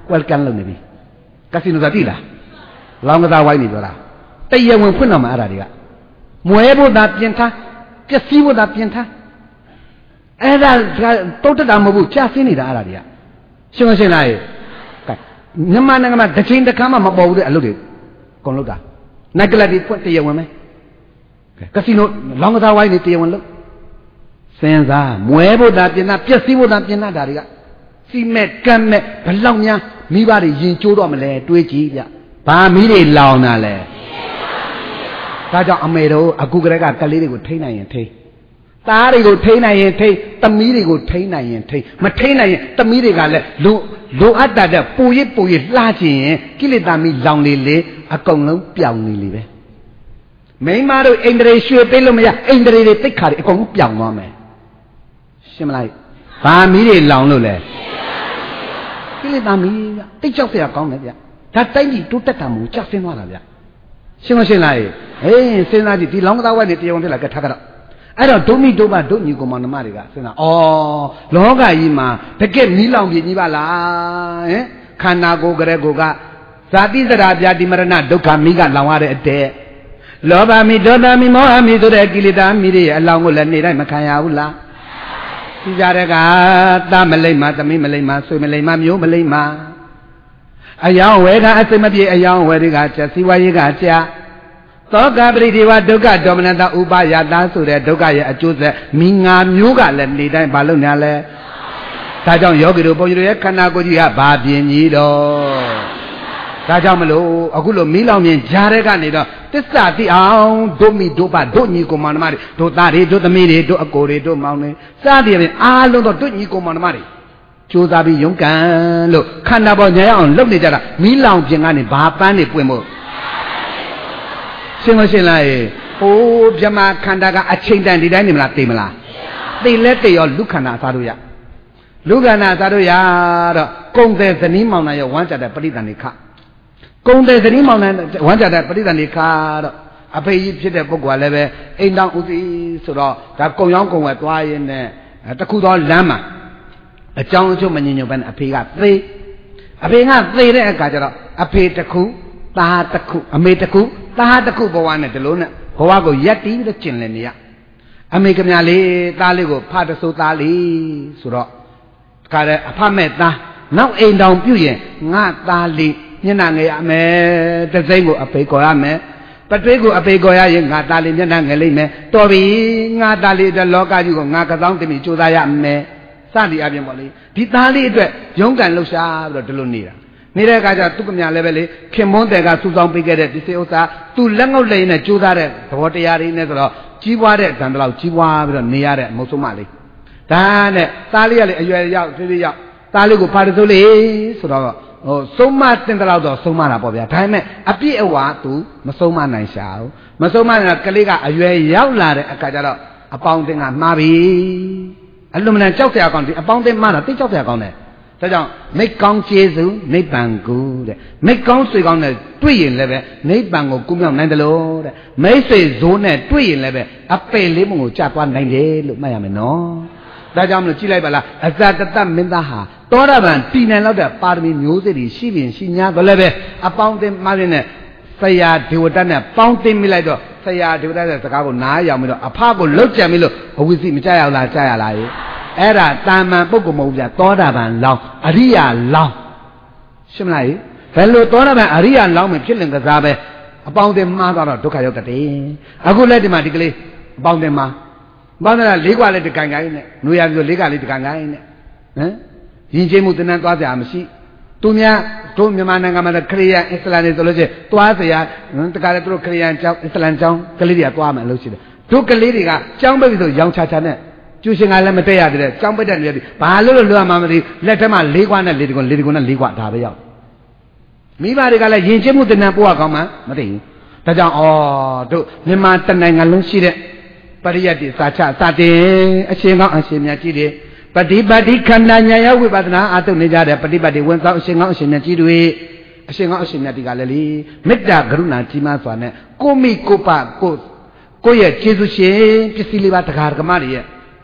welcome လုပ်နေပြီကက်စီနိုသာတိလားလောင်းကစားဝိုင်းနေပြောတာတရားဝင်ဖွင့်တော့မှအဲ့ဒါတွေကမွဲဖို့သာပြင်ထားပျက်စီးဖို့သာပြင်ထားအဲ့ဒါတုတ်တက်တာမဟုတ်ဘူးကြာဆင်းနေတာအဲ့ဒါတွေကရှင်းမရှင်းလားကဲမြန်မာနိုင်ငံမှာတစ်ချိန်တစ်ခါမှမပေါ်ဘူးတဲ့အလုပ်တွေကုန်လုပ်တာနိုင်ကလပ်တွေဖွင့်တရားဝင်မယ်ကက်စီနိုလောင်းကစားဝိုင်းနေတရားဝင်လုပ်စဉ်းစားမွဲဖို့သာပြင်ထားပျက်စီးဖို့သာပြင်ထားဒါတွေကစီမဲ့ကမ်းမဲ့ဘလောက်များမိဘတွေရင်ကျိုးတော့မလဲတွေးကြည့်ဗျဘာမိတွေလောင်တာလဲဒါကြောင့်အမေတို့အခုကလေးကကလေးတွေကိုထိန်းနိုင်ရင်ထိန်းသားတွေကိုထိန်းနိုင်ရင်ထိန်းသမီးတွေကိုထိန်းနိုင်ရင်ထိန်းမထိန်းနိုင်ရင်သမီးတွေကလည်းလိုအပ်တဲ့ပူရစ်လှချင်ရင်ကိလေသာမိလောင်လေအကုန်လုံးပြောင်းနေလေပဲမိန်းမတို့အိန္ဒြေရွှေပေးလို့မရအိန္ဒြေတွေတိတ်ခါတွေအကုန်လုံးပြောင်းသွားမယ်ရှင်းမလားဘာမီးတွေလောင်လို့လဲကိလေသာမီးဗျတိတ်ကြောက်เสียကောင်းတယ်ဗျဒါတိုင်းပြည်တိုးတက်တာမဟုတ်ကြောက်စင်းသွားတာဗျရှင်းမရှင်းလားဟေးစဉ်းစားကြည့်ဒီလောင်းကစားဝဲနေတရားဝင်ဖြစ်လာကထားကြတော့အဲ့တော့ဒုမိဒုပဒုညီကောင်မနမတွေကစဉ်းစားဩလောကကြီးမှာတကယ်မီးလောင်ပြကြီးပါလားဟင်ခန္ဓာကိုယ်ကလေးကိုကဇာတိစရာပြာတိမရဏဒုက္ခမီးကလောင်ရတဲ့အတဲ့လောဘမီဒေါသမီမောဟမီဆိုတဲ့ကိလေသာမီးတွေအလောင်းကိုလည်းနေတိုင်းမခံရဘူးလားဒီကြတဲ့ကသမလိမ့်မသမီးမလိမ့်မဆွေမလိမ့်မမျိုးမလိမ့်မအယောင်ဝဲကအစိမပြေအယောင်ဝဲတွေကချက်စီဝါရေးကကြာသောကပရိဒီဝဒုက္ခဒေါမနတဥပါယတာဆိုတဲ့ဒုက္ခရဲ့အကျိုးဆက်မိငါမျိုးကလည်းနေတိုင်းဘာလို့ညာလဲဒါကြောင့်ယောဂီတို့ဘုန်းကြီးတို့ရဲ့ခန္ဓာကိုယ်ကြီးကဘာပြင်းကြီးတော့ဒါကြောင့်မလို့အခုလိုမီးလောင်မြင်ကြားတဲ့ကနေတော့တစ္ဆာတိအောင်ဒုမိဒုပဒုညီကိုမောင်နှမတွေဒုသားတွေဒုသမီးတွေဒုအကိုတွေဒုမောင်တွေစသည်ဖြင့်အားလုံးတော့ဒုညီကိုမောင်နှမတွေကြိုးစားပြီးရုန်းကန်လို့ခန္ဓာပေါ်ညာရအောင်လုပ်နေကြတာမီးလောင်ပြင်ကနေဘာပန်းနေပွင့်ဖို့ရှင်းမရှင်းလားဟိုးဗြဟ္မာခန္ဓာကအချိန်တန်ဒီတိုင်းနေမလားသိမလားသိလဲသိရောလူခန္ဓာအစားတို့ရလူခန္ဓာအစားတို့ရတော့ကုံတဲ့ဇနီးမောင်နှံရဲ့ဝမ်းကြတဲ့ပရိသန္တိခကုံတဲ့ဇနီးမောင်နှံဝမ်းကြတဲ့ပရိသန္တိခတော့အဖေကြီးဖြစ်တဲ့ပုဂ္ဂိုလ်ကလည်းပဲအိမ်တောင်ဦးစီးဆိုတော့ဒါကုံရောင်းကုံဝယ်သွားရင်းနဲ့တခုသောလမ်းမှာအကြောင်းအကျိုးမငြင်းညွတ်ပဲအဖေကသေအဖေကသေတဲ့အခါကျတော့အဖေတစ်ခုသားတစ်ခုအမေတစ်ခုသားတစ်ခုဘဝနဲ့ဒီလိုနဲ့ဘဝကိုရက်တီးပြီးကျင်လည်နေရအမေကမြလေးသားလေးကိုဖတ်တဆိုးသားလေးဆိုတော့တခါတည်းအဖမဲ့သားနောက်အိမ်တောင်ပြုတ်ရင်ငါသားလေးမျက်နှာငယ်ရမယ်တစိမ့်ကိုအဖေခေါ်ရမယ်ပတွေးကိုအဖေခေါ်ရရင်ငါသားလေးမျက်နှာငယ်လိမ့်မယ်တော်ပြီငါသားလေးအတွက်လောကကြီးကိုငါကသောင်းတင်ပြီးကြိုးစားရမယ်စသည်အပြင်ပေါ့လေဒီသားလေးအတွက်ရုန်းကန်လှုပ်ရှားပြီးတော့ဒီလိုနေတဲ့အခါကျသူကမြလည်းပဲလေခင်မွန်းတယ်ကစူဆောင်းပေးခဲ့တဲ့ဒီစေဥစ္စာသူလက်ငုပ်လိမ့်နဲ့ကြိုးစားတဲ့သဘောတရားတွေနဲ့ဆိုတော့ကြီးပွားတဲ့တန်တလောက်ကြီးပွားပြီးတော့နေရတဲ့မဟုတ်ဆုံးမလေးဒါနဲ့သားလေးကလေအရွယ်ရောက်သေးသေးရောက်သားလေးကိုဖားတစိုးလေးဆိုတော့ဟိုဆုံးမတင်တလောက်တော့ဆုံးမတာပေါ့ဗျာဒါပေမဲ့အပြည့်အဝသူမဆုံးမနိုင်ရှာဘူးမဆုံးမနိုင်တော့ကလေးကအရွယ်ရောက်လာတဲ့အခါကျတော့အပေါင်းအသင်းကမှားပြီအလွန်မနာကြောက်စရာကောင်းဒီအပေါင်းအသင်းမှားတာသိကြောက်စရာကောင်းတယ်ဒါကြောင့်မိတ်ကောင်းကျေးဇူးနိဗ္ဗာန်ကိုတဲ့မိတ်ကောင်းဆွေကောင်းနဲ့တွေ့ရင်လည်းပဲနိဗ္ဗာန်ကိုကူးမြောက်နိုင်တယ်လို့တဲ့မိတ်ဆွေဇိုးနဲ့တွေ့ရင်လည်းပဲအပယ်လေးပုံကိုကြာသွားနိုင်တယ်လို့မှတ်ရမယ်နော်ဒါကြောင့်မလို့ကြည့်လိုက်ပါလားအဇတတမင်းသားဟာသောတာပန်တည်နိုင်လောက်တဲ့ပါရမီမျိုးစစ်တွေရှိပြင်ရှိ냐တော့လည်းပဲအပေါင်းအသင်းမှားတဲ့ဆရာဒေဝတတ်နဲ့ပေါင်းသိမိလိုက်တော့ဆရာဒေဝတတ်ရဲ့စကားကိုနားရောက်ပြီးတော့အဖကိုလှုပ်ကြံပြီးလို့အဝိစီမကြရောက်လားကြရလားအဲ့ဒါတာမန်ပုဂ္ဂိုလ်မဟုတ်ဗျာသောတာပန်လောင်းအရိယာလောင်းရှင်းမလားဘယ်လိုသောတာပန်အရိယာလောင်းမှဖြစ်လင်ကစားပဲအပေါင်းအသင်းမှားတော့ဒုက္ခရောက်တတ်အခုလက်ဒီမှာဒီကလေးအပေါင်းအသင်းမှာဘာသာ၄ခွာလေးတကန်ကိုင်းနဲ့နွေရပြီး၄ကလေးတကန်ကိုင်းနဲ့ဟမ်ယဉ်ကျေးမှုသင်တန်းသွားကြမရှိသူများတို့မြန်မာနိုင်ငံမှာခရစ်ယာန်အစ္စလာမ်တွေဆိုလို့ချင်းသွားเสียတကယ်လည်းတို့ခရစ်ယာန်ကျောင်းအစ္စလာမ်ကျောင်းကလေးတွေကသွားမယ်လို့ရှိတယ်တို့ကလေးတွေကကျောင်းပဲပြီးဆိုရောင်ချာချာနဲ့ကျူရှင်ကလည်းမတက်ရတဲ့ကျောင်းပိတ်တဲ့နေရာဒီဘာလို့လွတ်မှမသိလက်ထက်မှာ၄ခွာနဲ့၄တကွနဲ့၄ခွာဒါပဲရောက်မိဘတွေကလည်းယဉ်ကျေးမှုသင်တန်းပို့ရကောင်းမှမသိဘူးဒါကြောင့်တို့မြန်မာတနိုင်ငံလုံးရှိတဲ့ပရိယတ်တိစာချစာတင်အရှင်ကောင်းအရှင်မြတ်ကြီးတွေပฏิပတ်တိခန္ဓာဉာဏ်ရောက်ဝိပဿနာအထုတ်နေကြတဲ့ပฏิပတ်တိဝန်ဆောင်အရှင်ကောင်းအရှင်မြတ်ကြီးတွေအရှင်ကောင်းအရှင်မြတ်ဒီကလည်းလေမေတ္တာကရုဏာကြီးမားစွာနဲ့ကိုမိကိုပကိုရဲ့ကျေးဇူးရှင်ပစ္စည်းလေးပါတရားဓမ္မတွေရဲ့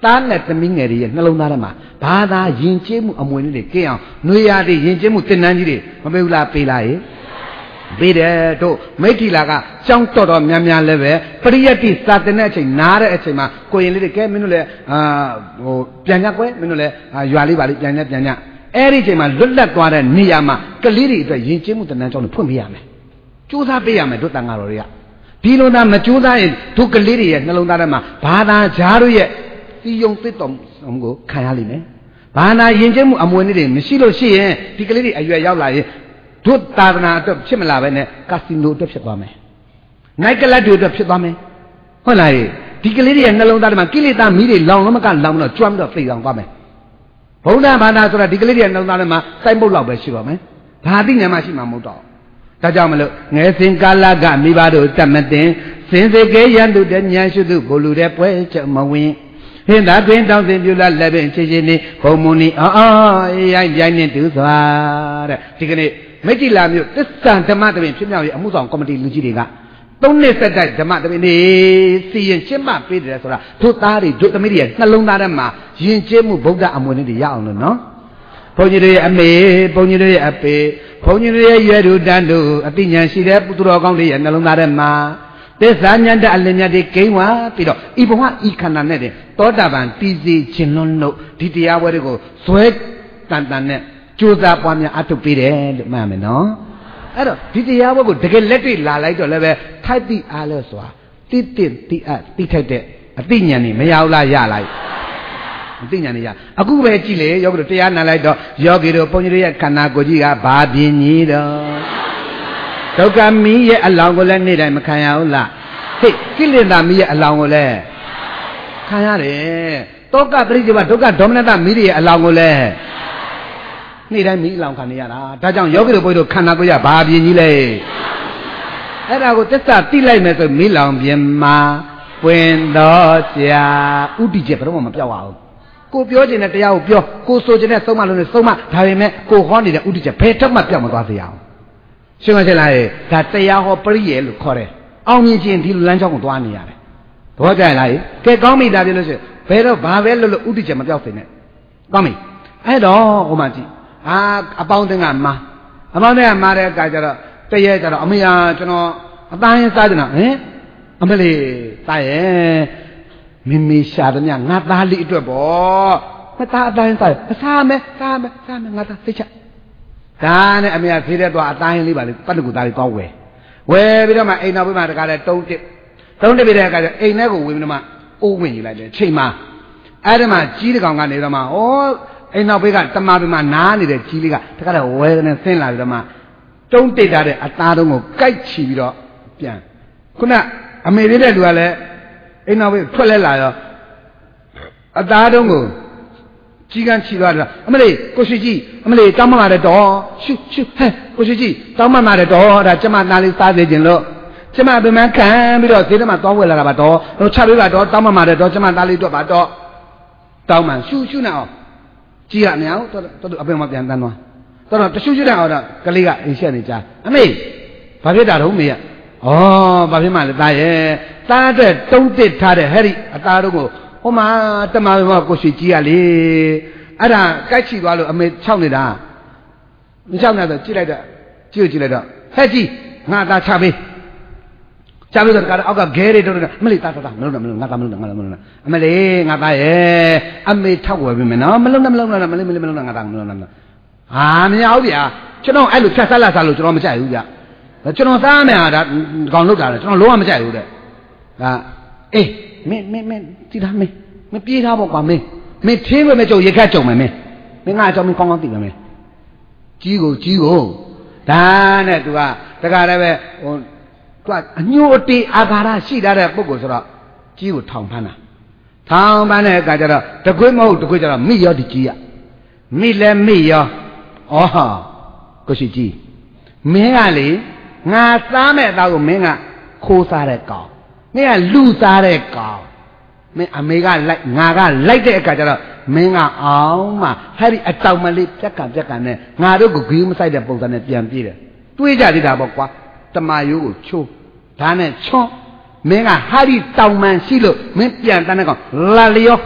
သားနဲ့သမီးငယ်တွေရဲ့နှလုံးသားထဲမှာဘာသာယဉ်ကျေးမှုအမွေလေးတွေကင်းအောင်နှွေရတဲ့ယဉ်ကျေးမှုသင်တန်းကြီးတွေမပေးဘူးလားပေးလားရေပေးတယ်တို့မိထီလာကကြောင်းတော်တော်များများလည်းပဲပရိယတ်တိစာတင်တဲ့အချိန်နားတဲ့အချိန်မှာကိုရင်လေးတွေကဲမင်းတို့လည်းဟိုပြန်ညကွယ်မင်းတို့လည်းရွာလေးပါလေးပြန်ညအဲ့ဒီအချိန်မှာလွတ်လပ်သွားတဲ့နေရာမှာကလေးတွေအတွက်ယဉ်ကျေးမှုသင်တန်းကျောင်းတွေဖွင့်ပေးရမယ်ကြိုးစားပေးရမယ်တို့တန်ဃာတော်တွေကဒီလိုသာမကြိုးစားရင်တို့ကလေးတွေရဲ့နှလုံးသားထဲမှာဘာသာကြားတို့ရဲ့စီယုံသစ်တော်ကိုခံရလိမ့်မယ်ဘာသာယဉ်ကျေးမှုအမွေလေးတွေမရှိလို့ရှိရင်ဒီကလေးတွေအရွယ်ရောက်လာရင်တို့သာသနာအတွက်ဖြစ်မလာပဲနဲ့ကာစီနိုအတွက်ဖြစ်သွားမယ်နိုင်ကလတ်တွေအတွက်ဖြစ်သွားမယ်ဟုတ်လားဒီကလေးတွေရဲ့နှလုံးသားထဲမှာကိလေသာမီးတွေလောင်လို့မကလောင်တော့ကျွမ်းပြီးတော့သိအောင်သွားမယ်ဘုရားဘာသာဆိုတာဒီကလေးတွေရဲ့နှလုံးသားထဲမှာစိုက်ပုတ်လောက်ပဲရှိပါမယ်ဘာသိဉာဏ်မှရှိမှာမဟုတ်တော့ဒါကြောင့်မလို့ငယ်စဉ်ကာလကမိဘတို့တတ်မတင်စင်စေကဲရန်သူတဲ့ဉာဏ်ရှုသူကိုလူတဲ့ပွဲချက်မဝင်ဟင်သာတွင်တောင်းစဉ်ပြူလာလက်ပင်ချေချေနေဘုံမူနီရိုင်းပြိုင်နေတူစွာတဲ့ဒီကနေ့မိတိလာမျိုးသစ္စာဓမ္မတပင်ဖြစ်မြောက်ရေးအမှုဆောင်ကော်မတီလူကြီးတွေက3နှစ်ဆက်တိုက်ဓမ္မတပင်နေစီရင်ရှင်းမပေးတယ်ဆိုတာတို့သားတွေတို့သမီးတွေရဲ့နှလုံးသားထဲမှာယဉ်ကျေးမှုဗုဒ္ဓအမွေတွေရအောင်လို့နော်ဘုန်းကြီးတို့ရဲ့အမေဘုန်းကြီးတို့ရဲ့အဖေဘုန်းကြီးတို့ရဲ့ရွယ်သူတန်းတို့အသိဉာဏ်ရှိတဲ့ပုသူတော်ကောင်းတွေရဲ့နှလုံးသားထဲမှာသစ္စာဉာဏ်တဲ့အလင်းမြတ်တွေကိန်းဝါပြီးတော့ဤဘဝဤခန္ဓာနဲ့တောတာပန်တည်စီခြင်းလွန်းလို့ဒီတရားပွဲတွေကိုဇွဲတန်တန်နဲ့ကြိုးစားပွားများအထုတ်ပေးတယ်လို့မှတ်မယ်နော်အဲ့တော့ဒီတရားပွဲကိုတကယ်လက်တွေ့လာလိုက်တော့လည်းပဲထိုက်တိအားလို့ဆိုတာတိထိုက်တဲ့အသိဉာဏ်นี่မရဘူးလားရလိုက်အသိဉာဏ်นี่ရအခုပဲကြည့်လေယောဂီတို့တရားနာလိုက်တော့ယောဂီတို့ဘုန်းကြီးတို့ရဲ့ခန္ဓာကိုယ်ကြီးကဘာပြင်းကြီးတော့ဒုက္ခမီးရဲ့အလောင်းကိုလည်းနေ့တိုင်းမခံရဘူးလားဟိတ်ကိလေသာမီးရဲ့အလောင်းကိုလည်းခံရတယ်တောကပရိစ္ဆေဘဒုက္ခဒေါမနတမီးရဲ့အလောင်းကိုလည်းနေ့တိုင်းမီးအလောင်းခံနေရတာဒါကြောင့်ယောဂီတို့ဘုန်းကြီးတို့ခန္ဓာကိုယ်ကဘာပြင်းကြီးလဲအဲ့ဒါကိုသစ္စာသိလိုက်မယ်ဆိုမီးလောင်ပြင်းမှာပွင့်တော်ကြာဥဒိချက်ဘယ်တော့မှမပြောက်ပါဘူးကိုပြောခြင်းနဲ့တရားကိုပြောကိုဆိုခြင်းနဲ့သုံးမလို့နဲ့သုံးမဒါပေမဲ့ကိုဟောနေတဲ့ဥဒိချက်ဘယ်တော့မှပြောက်မသွားစေရအောင်ရှင်းမရှင်းလားဒါတရားဟောပရိယေလို့ခေါ်တယ်အောင်မြင်ခြင်းဒီလိုလမ်းကြောင်းကိုသွားနေရတယ်သဘောကျလားကဲကောင်းပြီဒါပြောလို့ရှိရင်ဘယ်တော့ဘာပဲလို့ဥဒိချက်မပြောက်စေနဲ့ကောင်းပြီအဲ့တော့ဟိုမှကြည့်အပေါင်းတင်ကမာအပေါင်းတင်ကမာတဲ့အခါကျတော့တရေကျတော့အမေဟာကျွန်တော်အသားရင်စားကြတာအမလေးသားရဲ့မိမိရှာတယ်ညငါသားလေးအတွက်ပေါ့မသားအသားရင်စားမယ်ငါသားသိချဒါနဲ့အမေကဖေးတဲ့သွားအသားရင်လေးပါလေပတ်တကူသားလေးကောင်းဝယ်ပြီးတော့မှအိမ်နောက်ဘေးမှာတကားလဲတုံးတစ်ပြီးတဲ့အခါကျအိမ်ထဲကိုဝင်ပြီးတော့မှအိုးဝင်ယူလိုက်တယ်ချိန်မှာအဲ့ဒီမှာကြီးတကောင်ကနေတော့မှဩအိမ်နောက်ဘေးကတမာဘေးမှာနားနေတဲ့ကြီးလေးကတကားလဲဝဲကနေဆင်းလာပြီးတော့မှတုံးတိတ်ထားတဲ့အသားတုံးကိုကိုက်ချီပြီးတော့ပြန်ခုနအမေလေးတဲ့လူကလည်းအိမ်နောက်ဘေးထွက်လဲလာရောအသားတုံးကိုကြီးကန်းချီသွားတယ်အမလေးကိုရှိကြီးအမလေးတောင်းမှလာတဲ့တော်ရှုဟဲ့ကိုရှိကြီးတောင်းမှလာတဲ့တော်ဒါကျမသားလေးစားစေခြင်းလို့ကျမဗမန်းခံပြီးတော့ဈေးထဲမှာသွားဝယ်လာတာပါတော်ဟိုချပေးပါတော်တောင်းမှလာတဲ့တော်ကျမသားလေးတော့ပါတော်တောင်းမှရှုနေအောင်ကြီးရမအောင်တော်အပင်မပြန်တန်းသွားတော်တရှုနေအောင်တော့ကလေးကအိမ်ရှက်နေကြအမေဘာဖြစ်တာတော့မေကဘာဖြစ်မှလဲသားရဲ့သားအတွက်တုံးတစ်ထားတဲ့ဟဲ့ဒီအသားတို့ကိုဟိုမှာတမဘကိုရှိကြီးရလေအဲ့ဒါကြိုက်ချီသွားလို့အမေခြောက်နေတာမခြောက်နေတော့ကြည့်လိုက်တော့ကြည့်လိုက်တော့ဟဲ့ကြီးငါသားချပေးတော့အောက်ကဂဲတွေတော့မလေးသားမလုံးနဲ့ငါသားမလုံးနဲ့အမလေးငါသားရဲ့အမေထောက်ဝယ်ပြီမယ်နော်မလုံးနဲ့မလုံးနဲ့ငါသားမလုံးနဲ့ဟာမရဘူးဗျာကျွန်တော်အဲ့လိုဖြတ်ဆက်လာစားလို့ကျွန်တော်မကြိုက်ဘူးဗျာကျွန်တော်စားမယ်ဟာဒါကောင်လောက်တာလေကျွန်တော်လုံးဝမကြိုက်ဘူးတဲ့ဒါအေးမင်းကြည့်တာမင်းပြေးထားပေါ့ကွာမင်းထင်းပဲမကြုံရခတ်ကြုံမယ်မင်းငါအကြောင်းမင်းကောင်းကောင်းသိမယ်မင်းကြီးကိုဒါနဲ့ तू ကတခါလည်းပဲဟို तू အညိုအတေအာဃာရရှိထားတဲ့ပုဂ္ဂိုလ်ဆိုတော့ကြီးကိုထောင်ဖမ်းတဲ့အခါကျတော့တကွေးမဟုတ်တကွေးကျတော့မိရောဒီကြီးရမိလည်းမိရောကိုရှိကြီးမင်းကလေငါစားမဲ့အသားကိုမင်းကခိုးစားတဲ့ကောင်မင်းကလူစားတဲ့ကောင်မင်းအမေကလိုက်ငါကလိုက်တဲ့အခါကျတော့မင်းကအောင်မှဟဲ့ဒီအတောင်မလေးပြက်ကနဲ့ငါတို့ကိုဂီးမဆိုင်တဲ့ပုံစံနဲ့ပြန်ပြေးတယ်တွေးကြသေးတာပေါ့ကွာတမယိုးကိုချိုးဒါနဲ့ချွန်းမင်းကဟာဒီတောင်မှန်ရှိလို့မင်းပြန်တန်းတဲ့ကောင်လာလျော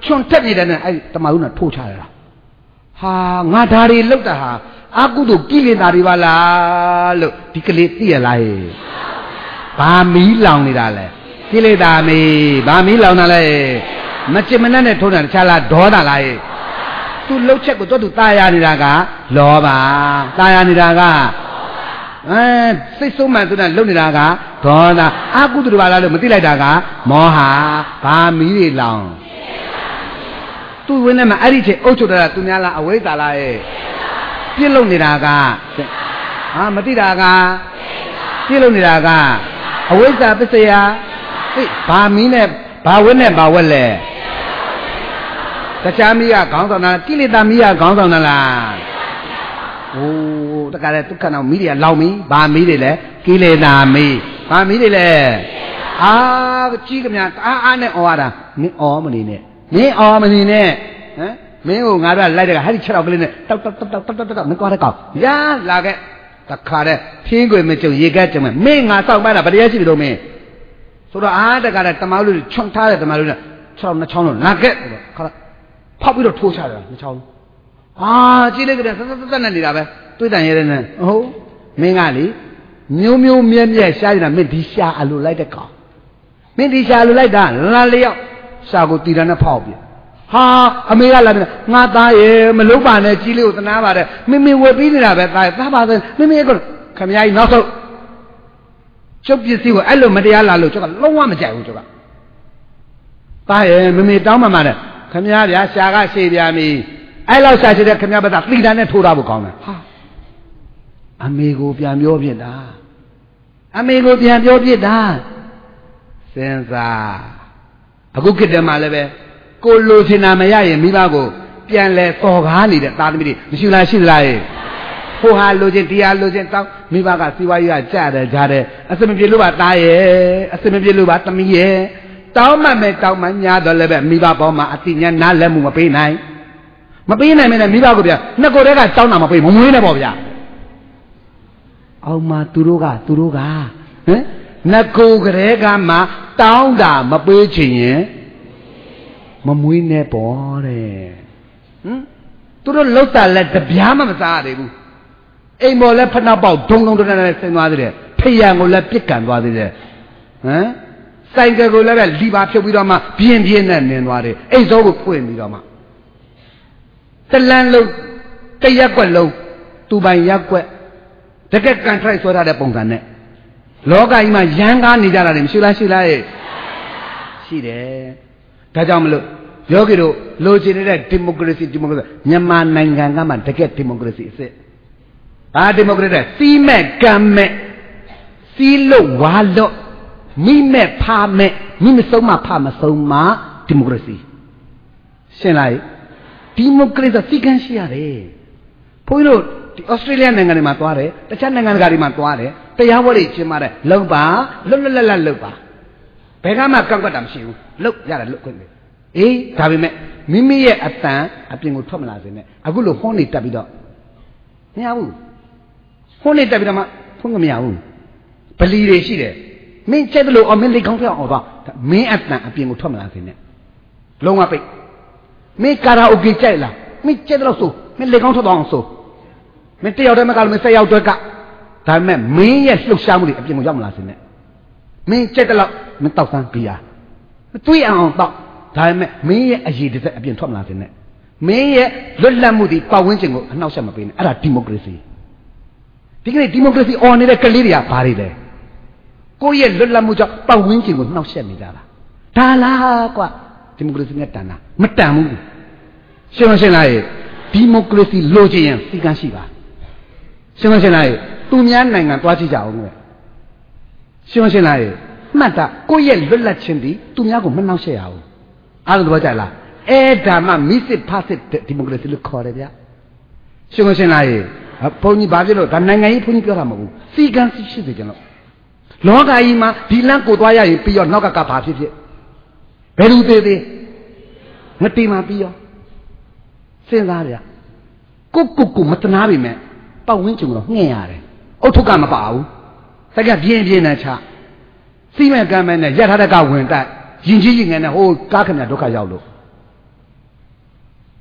촌 탭니다 아이 담아우나 토차라 하 나다리 럭다 하 아구도 끼리다리 발라로 디클리 띠야라이 바미라운이라래 끼리다미 바미라운나래 마치면네 토나 차라 도다라이 또 럭ချက်ကိုတော့တာယာနေတာကလောဘတာယာနေတာကစိတ်ဆုံးမှသူကလုံနေတာကဒေါသအကုသိုလ်ပါလားလို့မသိလိုက်တာကမောဟဘာမီးတွေလောင်သူဝင်နေမှာအဲ့ဒီချိန်အုပ်ချုပ်တာသူများလားအဝိဇ္ဇာလားရဲ့ပြစ်လုံနေတာကဟာမသိတာကပြစ်လုံနေတာကအဝိဇ္ဇာပစ္စယသိဘာမီးနဲ့ဘာဝက်နဲ့ဘာဝက်လဲတခြားမီးကခေါင်းဆောင်တာကိလေသာမီးကခေါင်းဆောင်တာလားโอ้တခါလေဒုက္ခနောက်မီးတွေကလောင်မီးဘာမီးတွေလဲကိလေသာမီးဘာမီးတွေလဲအာကြီးကမြအားနဲ့អော်ရတာမင်းអော်မနေနဲ့မင်းអော်မနေနဲ့ဟမ်မင်းကိုငါတို့လိုက်တဲ့ကဟဲ့ဒီ6တော့ကလေးနဲ့တောက်မကွာတဲ့ကောင်ရာလာခဲ့တခါလေဖင်းခွေမကျုံရေကဲကျုံမင်းငါစောက်ပန်းတာဗတရားရှိပြီတော့မင်းဆိုတော့အားတခါလေတမားလို့ချွန်ထားတဲ့တမားလို့6နှစ်ချောင်းလို့လာခဲ့ခါဖောက်ပြီးတော့ထိုးချတယ်နှစ်ချောင်းအာကြည့်လိုက်ကြတယ်ဆက်နဲ့နေတာပဲတွေးတန်ရဲတဲ့နဲ့ဟုတ်မင်းကလေမျိုးမြဲရှားနေတာမင်းဒီရှားအလိုလိုက်တဲ့ကောင်မင်းဒီရှားအလိုလိုက်တာလာလျောက်ရှားကိုတီတာနဲ့ဖောက်ပြဟာအမေကလာပြန်ငါသားရဲ့မလုံးပါနဲ့ကြီးလေးကိုသနာပါတယ်မင်းဝယ်ပြီးနေတာပဲသားပါသေးမင်းကခမကြီးနောက်ဆုံးချုပ်ပစ္စည်းကိုအဲ့လိုမတရားလာလို့ကျွန်တော်လုံးဝမကြိုက်ဘူးကျွန်တော်သားရဲ့မင်းတောင်းမှမှာတဲ့ခမည်းဗျာရှားကရှေ့ပြာမီအဲ့လောက်ရှားချတဲ့ခမည်းဘာသာသီတာနဲ့ထိုးတာဖို့ကောင်းတယ်ဟာအမေကိုပြန်ပြောပြစ်တာအမေကိုပြန်ပြောပြစ်တာစဉ်းစားအခုခေတ်တည်းမှာလည်းပဲကိုလိုချင်တာမရရင်မိဘကိုပြန်လဲတော်ကားနေတဲ့သားသမီးတွေမရှိလားရှိသလားရဲ့ဟိုဟာလိုချင်တရားလိုချင်တောင်းမိဘကစီဝါကြီးကကြားတယ်ကြားတယ်အစမပြေလို့ပါသားရဲ့အစမပြေလို့ပါသမီးရဲ့တောင်းမှမဲ့တောင်းမှညာတော့လည်းပဲမိဘပေါ်မှာအတိညာနားလက်မှုမပေးနိုင်မပေးနိုင်မနဲ့မိဘကိုဗျာနှစ်ကိုယ်တည်းကတောင်းတာမပေးမမွေးနဲ့ပေါ့ဗျာအောင်မသူတို့ကဟမ်နှစ်ကိုယ်ကလေးကမှတောင်းတာမပေးချင်ရင်မမွေးနဲ့ပေါ့တဲ့သူတို့လှုပ်တာလည်းတပြားမှမစားရသေးဘူးအိမ်ပေါ်လည်းဖနှောက်ပေါက်ဒုံနဲ့ဆင်းသွားသေးတယ်ဖယံကိုလည်းပြစ်ကန်သွားသေးတယ်ဆိုင်ကယ်ကိုလည်းပဲလီပါဖြုတ်ပြီးတော့မှပြင်းနဲ့နင်းသွားတယ်အိတ်စောကိုဖွင့်ပြီးတော့မှတလန်းလုံးတရက်ကွက်လုံးသူပိုင်ရက်ကွက်တကက်ကန်ထရိုက်ဆွဲထားတဲ့ပုံစံနဲ့လောကကြီးမှာရန်ကားနေကြတာတွေမရှိလားရဲ့ရှိတယ်ဒါကြောင့်မလို့ယောဂီတို့လိုချင်နေတဲ့ဒီမိုကရေစီမြန်မာနိုင်ငံကမှတကက်ဒီမိုကရေစီအစ်စ်ဘာဒီမိုကရေစီစီးမဲ့ကမ်းမဲ့စီးလို့ဝါလို့မိမဲ့ဖာမဲ့မိမဆုံးမဖာမဆုံးမဒီမိုကရေစီရှင်းလားဒီမိုကရေစီစီကန်းရှိရတယ်ဘုန်းကြီးတို့ဒီဩစတြေးလျနိုင်ငံတွေမှာသွားတယ်တခြားနိုင်ငံတွေမှာသွားတယ်တရားဝဲတွေကျင်းပါတယ်လုံပါလွတ်လုံပါဘယ်ကမှကန့်ကွက်တာမရှိဘူးလုံရတယ်လုံခွင့်တယ်အေးဒါပေမဲ့မိမိရဲ့အတန်အပြင်ကိုထွက်မလာစေနဲ့အခုလို့ဟွန်းနေတက်ပြီးတော့မရဘူးဟွန်းနေတက်ပြီးတော့မှဖုန်းကမရဘူးဗလီတွေရှိတယ်မင်းကျက်တယ်လို့မင်းလေကောင်းထွက်အောင်တော့မင်းအတန်အပြင်ကိုထွက်မလာစေနဲ့လုံးဝပိတ်မင်းကာရာအိုကေကြိုက်လားမင်းကျက်တယ်လို့ဆိုမင်းလေကောင်းထွက်အောင်ဆိုမင်းတယောက်တည်းမကလို့မင်းဆက်ယောက်တွဲကဒါပေမဲ့မင်းရဲ့လှုပ်ရှားမှုတွေအပြင်ကိုရောက်မလာစေနဲ့မင်းကျက်တယ်လို့မင်းတောက်ဆန်းပြရမတွေးအောင်တော့ဒါပေမဲ့မင်းရဲ့အရေးတစ်သက်အပြင်ထွက်မလာစေနဲ့မင်းရဲ့လွတ်လပ်မှုတွေပတ်ဝန်းကျင်ကိုအနှောက်အယှက်မပေးနဲ့အဲ့ဒါဒီမိုကရေစီဒီကနေ့ဒီမိုကရေစီအော်နေတဲ့ကလေးတွေကဘာတွေလဲကိုယ့်ရဲ့လွတ်လပ်မှုကြောင့်ပတ်ဝန်းကျင်ကိုနှောက်ယှက်နေကြတာဒါလားကွာဒီမိုကရေစီနဲ့တန်တာမတန်ဘူးရှင်းလားဒီမိုကရေစီလိုချင်ရင်စီကံရှိပါရှင်းလားသူများနိုင်ငံသွားကြည့်ကြအောင်ကွရှင်းလားမှတ်တာကိုယ့်ရဲ့လွတ်လပ်ခြင်းဒီသူများကိုမနှောက်ယှက်ရဘူးအားလုံးသဘောကျလားအဲ့ဒါမှမိစစ်ဖစစ်ဒီမိုကရေစီလို့ခေါ်တယ်ဗျရှင်းလားဘုန်းကြီးဘာဖြစ်လို့ဒါနိုင်ငံကြီးဘုန်းကြီးပြောတာမဟုတ်ဘူးစီကံရှိစေကြလို့လောကကြီးမှာဒီလမ်းကိုသွားရရင်ပြီးတော့နောက်ကဘာဖြစ်ဘယ်လိုသေးငတိမှာပြီးရောစဉ်းစားဗျကိုမတနာပြီမဲ့ပတ်ဝန်းကျင်ကတော့ငှဲ့ရတယ်အုတ်ထုကမပါဘူးစက်ကပြင်းနဲ့ချစီမဲ့ကမ်းမဲ့နဲ့ရထားတဲ့ကဝင်တက်ရင်ကြီးရင်ငယ်နဲ့ဟိုကားခင်ဗျဒုက္ခရောက်လို့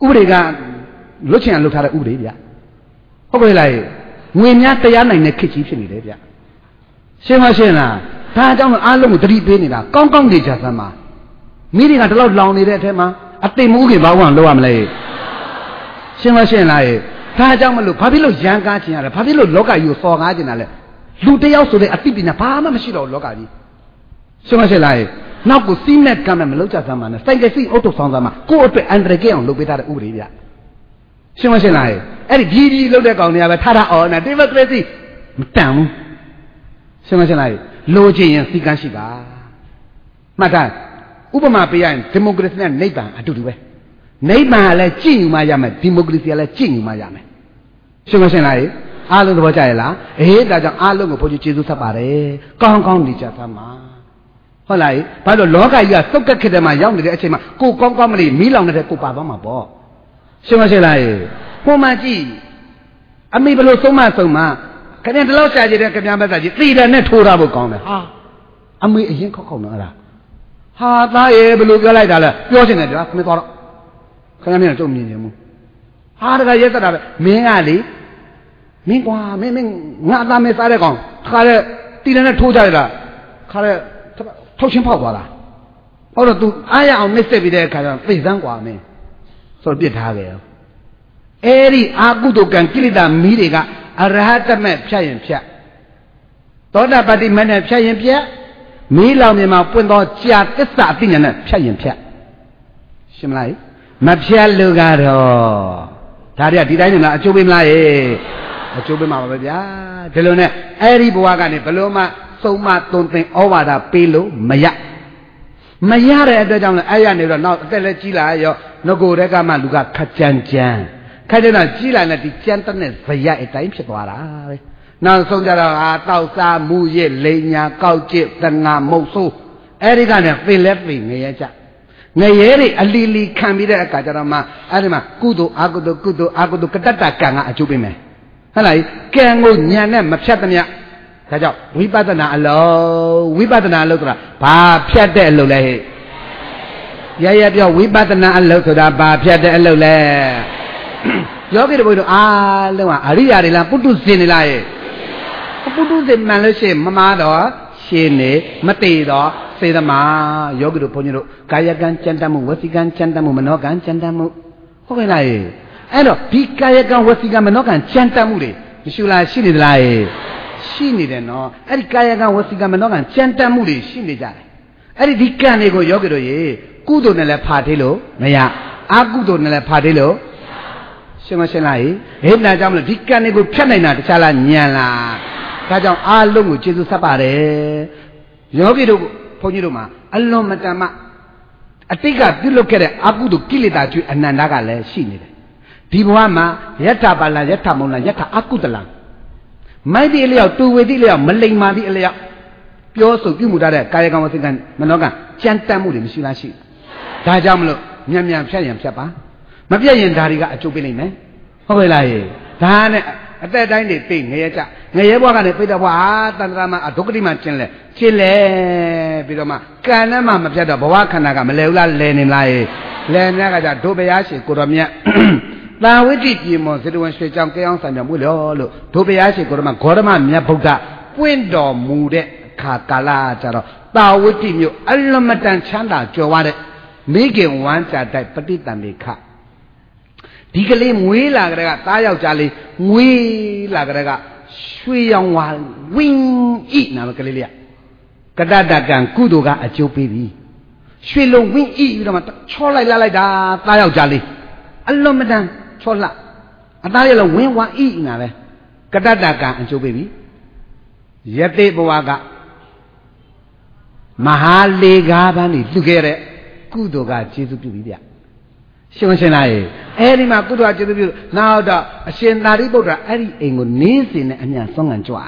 ဥပဒေကလွတ်ချင်လွတ်ထားတဲ့ဥပဒေဗျဟုတ်ကဲ့လားငွေများတရားနိုင်တဲ့ခေတ်ကြီးဖြစ်နေတယ်ဗျရှင်းမရှင်းလားဒါအကြောင်းအားလုံးကိုသတိပေးနေတာကောင်းကောင်းနေကြစမ်းပါမိတွေကတလောက်လောင်နေတဲ့အထက်မှာအသိမှုခင်ဘာလို့လုပ်ရမလဲရှင်းမရှင်းလားဒါအကြောင်းမလို့ဘာဖြစ်လို့ရန်ကားခြင်းရလဲဘာဖြစ်လို့လောကကြီးကိုစော်ကားခြင်းတာလဲလူတယောက်ဆိုတဲ့အသိပညာဘာမှမရှိတော့လောကကြီးရှင်းမရှင်းလားနောက်ကိုစီးမဲ့ကမ်းမဲ့မလုပ်ကြစမ်းပါနဲ့စိုက်ကစီအုတ်ထုတ်ဆောင်စမ်းပါကိုယ့်အတွက်အန္တရာယ်ကင်းအောင်လုပ်ပေးထားတဲ့ဥပဒေဗျရှင်းမရှင်းလားအဲ့ဒီဒီလုပ်တဲ့ကောင်တွေကပဲထားအော်နာဒီမိုကရေစီမတန်ဘူးရှင်းမရှင်းလားလိုချင်ရင်စီကန်းရှိပါမှတ်ထားဥပမာပေးရရင်ဒီမိုကရေစီနဲ့နိဗ္ဗာန်အတူတူပဲနိဗ္ဗာန်ကလည်းကြည်ယူမှရမယ်ဒီမိုကရေစီကလည်းကြည်ယူမှရမယ်ရှင်းမရှင်းလားအားလုံးသဘောကျရလားဒါကြောင့်အားလုံးကိုဘုန်းကြီးကျေးဇူးဆက်ပါတယ်ကောင်းကောင်းနေကြသမ်းပါဟုတ်လားဘာလို့လောကကြီးကသုတ်ကက်ခက်တဲ့မှာရောက်နေတဲ့အချိန်မှာကိုကောင်းကောင်းမလေးမီးလောင်နေတဲ့ကိုပါသွားမှာပေါ့ရှင်းမရှင်းလားဟိုမှကြည့်အမေဘယ်လိုဆုံးမခင်ဗျားဒီလောက်ရှာကြတဲ့ခင်ဗျားမသားကြီးသီတယ်နဲ့ထိုးတာဖို့ကောင်းတယ်ဟာအမေအရင်ခောက်ခောက်နော်အဲ့ဒါဟာသားရေဘယ်လိုပြောလိုက်တာလဲပြောချင်တယ်ကြာမင်းသွားတော့ခင်ဗျားမင်းတော့ကြုံမြင်နေမှုဟာတကယ်ရက်သက်တာပဲမင်းကလေမင်းကွာမင်းငါအသားမစားတဲ့ကောင်ခါတဲ့သီတယ်နဲ့ထိုးကြရတာခါတဲ့ထုတ်ချင်းဖောက်သွားတာဟုတ်တော့ तू အားရအောင်နှိမ့်ဆက်ပြီးတဲ့အခါကျတော့သိစမ်းกว่าမင်းဆိုပြစ်ထားခဲ့ရောအဲ့ဒီအာကုသိုလ်ကံကိလေသာမီးတွေကအရဟတမေဖြတ်ရင်ဖြတ်သောတာပတ္တိမနဲ့ဖြတ်ရင်ဖြတ်မီးလောင်မြင်မှာပွင့်သောကြာသစ္စာအသိဉာဏ်နဲ့ဖြတ်ရင်ဖြတ်ရှင်းမလားမဖြတ်လို့ကတော့ဒါတွေကဒီတိုင်းနေလားအကျိုးပေးမလားအကျိုးပေးမှာပါပဲဗျာဒီလိုနဲ့အဲ့ဒီဘဝကနေဘလို့မှသုံးမသွန်သင်ဩဝါဒပေးလို့မရတဲ့အတွက်ကြောင့်လည်းအဲ့ရနေတော့နောက်အသက်လည်းကြီးလာရောငကိုတဲ့ကမှလူကခက်ကြမ်းခက်တဲ့တော့ကြီးလာတဲ့ဒီကြမ်းတဲ့ဇယအတိုင်းဖြစ်သွားတာပဲနောက်ဆုံးကြတော့တောက်စားမူရစ်လိန်ညာကောက်ကျစ်တငါမုတ်ဆိုးအဲ့ဒီကနဲ့ပင်လဲပင်ငရဲကြငရဲတွေအလီလီခံပြီးတဲ့အခါကျတော့မှအဲ့ဒီမှာကုသိုလ်အကုသိုလ်ကတ္တကံကအကျိုးပေးမယ်ဟုတ်လားကံကိုညံနဲ့မဖြတ်သမျှဒါကြောင့်ဝိပဿနာအလုပ်ဆိုတာဘာဖြတ်တဲ့အလုပ်လဲဟဲ့ရပြောဝိပဿနာအလုပ်ဆိုတာဘာဖြတ်တဲ့အလုပ်လဲယောဂီတို့ဘုရားအားလုံးကအရိယာတွေလားပုထုဇဉ်တွေလားပုထုဇဉ်မှန်လို့ရှိရင်မမားတော့ရှင်းနေမတေတော့စေသမားယောဂီတို့ဘုန်းကြီးတို့ကာယကံကြံတတ်မှုဝစီကံကြံတတ်မှုမနောကံကြံတတ်မှုဟုတ်ကဲ့လားအဲ့တော့ဒီကာယကံဝစီကံမနောကံကြံတတ်မှုတွေမရှိလားရှိနေသလားရှိနေတယ်နော်အဲ့ဒီကာယကံဝစီကံမနောကံကြံတတ်မှုတွေရှိနေကြတယ်အဲ့ဒီကံတွေကိုယောဂီတို့ကုသိုလ်နဲ့လည်းဖာထေးလို့မရအကုသိုလ်နဲ့လည်းဖာထေးလို့ရှင်းမရှင်းလားဒါကြောင့်မလို့ဒီကံတွေကိုဖြတ်နိုင်တာတခြားလားညံလားဒါကြောင့်အားလုံးကိုကျေးဇူးဆက်ပါတယ်ယောဂီတို့ဘုန်းကြီးတို့မှာအလွန်မတန်မှအတိတ်ကပြုလုပ်ခဲ့တဲ့အကုသိုလ်ကိလေသာကျွေးအနန္တကလည်းရှိနေတယ်ဒီဘဝမှာယထာပါဠယထာမုံလယထာအကုသလံမိုက်တိအလျောက်တူဝေတိအလျောက်မလိမ္မာတိအလျောက်ပြောဆိုပြုမှုထားတဲ့ကာယကံဝစီကံမနောကံကြံတတ်မှုတွေမရှိလားရှိဒါကြောင့်မလို့မြန်ဖြတ်ရင်ဖြတ်ပါမပြတ်ရင်ဒါတွေကအကျိုးပေးနိုင်မယ်ဟုတ်ကဲ့လားဒါနဲ့အသက်တိုင်းတွေသိငရဲကြငရဲဘွားကနေပိတ်တော့ဘွားတန်ត្រာမှာဒုက္ခတိမှာကျင်လဲပြီးတော့မှကံနဲ့မှမပြတ်တော့ဘဝခန္ဓာကမလဲဘူးလားလဲနေလားလဲနေကကြဒုဘရားရှင်ကိုတော်မြတ်သာဝတိပြည်မောဇေတဝန်ရွှေကြောင့်ကြောင်းဆံကြောင့်မွေးလို့ဒုဘရားရှင်ကိုတော်မြတ်ဂေါရမမြတ်ဗုဒ္ဓပွင့်တော်မူတဲ့အခါကာလကြတော့သာဝတိမြို့အလမတန်ချမ်းသာကြွယ်ဝတဲ့မိခင်ဝမ်းကြတိုက်ပဋိသန္ဓေခဒီကလေးမွေးလာကြတဲ့ကသားယောက်ျားလေးမွေးလာကြတဲ့ကရွှေရောင်ဝါဝင်းဤနာမကလေးလေးကတ္တကံကုသိုလ်ကအကျိုးပေးပြီရွှေလုံးဝင်းဤပြီးတော့မှချောလိုက်လိုက်တာသားယောက်ျားလေးအလွန်မတန်ချောလှအသားရလုံးဝင်းဝါဤနာပဲကတ္တကံအကျိုးပေးပြီယတိဘဝကမဟာလေကားပန်းလှူခဲ့တဲ့ကုသိုလ်ကကျေးဇူးပြုပြီဗျရှင်းမရှင်းလားအဲ့ဒီမှာကုသိုလ်ကကျေးဇူးပြုနောက်တော့အရှင်သာရိပုတ္တရာအဲ့ဒီအိမ်ကိုနေစဉ်နဲ့အမြန်ဆုံးငံကြွ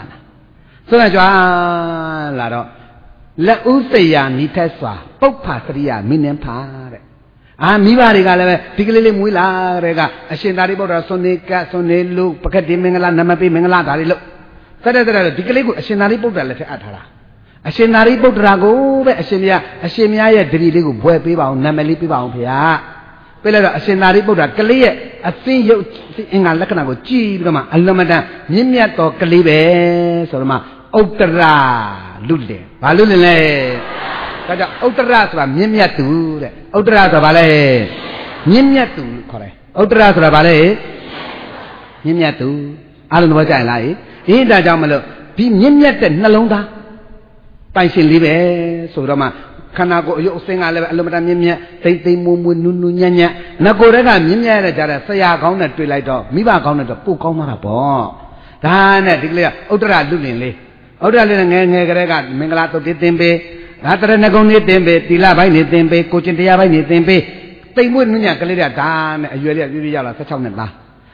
လာတော့လက်ဥစရာနိထက်စွာပုပ္ပစရိယမိနင်းဖာတဲ့မိဘတွေကလည်းပဲဒီကလေးလေးမွေးလာတဲ့ကအရှင်သာရိပုတ္တရာစွန်နေကစွန်နေလူပကတိမင်္ဂလာနမပိမင်္ဂလာဒါတွေလို့တဲ့ဒီကလေးကိုအရှင်သာရိပုတ္တရာလက်ထက်အပ်ထားတာအရှင်သာရိပုတ္တရာကိုပဲအရှင်မြတ်ရဲ့ဒတိလေးကိုဘွယ်ပေးပါအောင်နာမည်လေးပေးပါအောင်ဖေဟာပြေးလိုက်တော့အရှင်သာရိပုတ္တရာကလေးရဲ့အသင်းရုပ်အင်္ဂါလက္ခဏာကိုကြည့်ပြီးတော့မှအလမတန်မြင့်မြတ်တော်ကလေးပဲဆိုတော့မှဥတ္တရလူလင်ဘာလူလင်လဲဒါကြောင့်ဥတ္တရဆိုတာမြင့်မြတ်သူတဲ့ဥတ္တရဆိုတာဘာလဲမြင့်မြတ်သူခေါ်တယ်ဥတ္တရဆိုတာဘာလဲမြင့်မြတ်သူအားလုံးသဘောကျရင်လားအေးဒါကြောင့်မလို့ဒီမြင့်မြတ်တဲ့နှလုံးသားပိုင်ရှင်လေးပဲဆိုတော့မှခန္ဓာကိုယ်အယုတ်အစင်းကလည်းအလုံးမတန်မြင့်မြတ်တိမ်တိမ်မွမွနုနုညံ့ညံ့ငကိုယ်တည်းကမြင့်မြတ်ရတဲ့ကြားတဲ့ဆရာကောင်းနဲ့တွေ့လိုက်တော့မိဘကောင်းနဲ့တော့ပို့ကောင်းမှာပေါ့ဒါနဲ့ဒီကလေးကဥတ္တရလူလင်လေးဥတ္တရလေးငယ်ငယ်ကလေးကမင်္ဂလာတုတ်တင်ပေးဒါတရဏဂုံနေတင်ပေးတိလပိုင်းနေတင်ပေးကိုကျင်တရားပိုင်းနေတင်ပေးတိမ်မွနုညံ့ကလေးကဒါနဲ့အရွယ်လေးပြည့်ပြည့်ရောက်လာ16နှစ်သား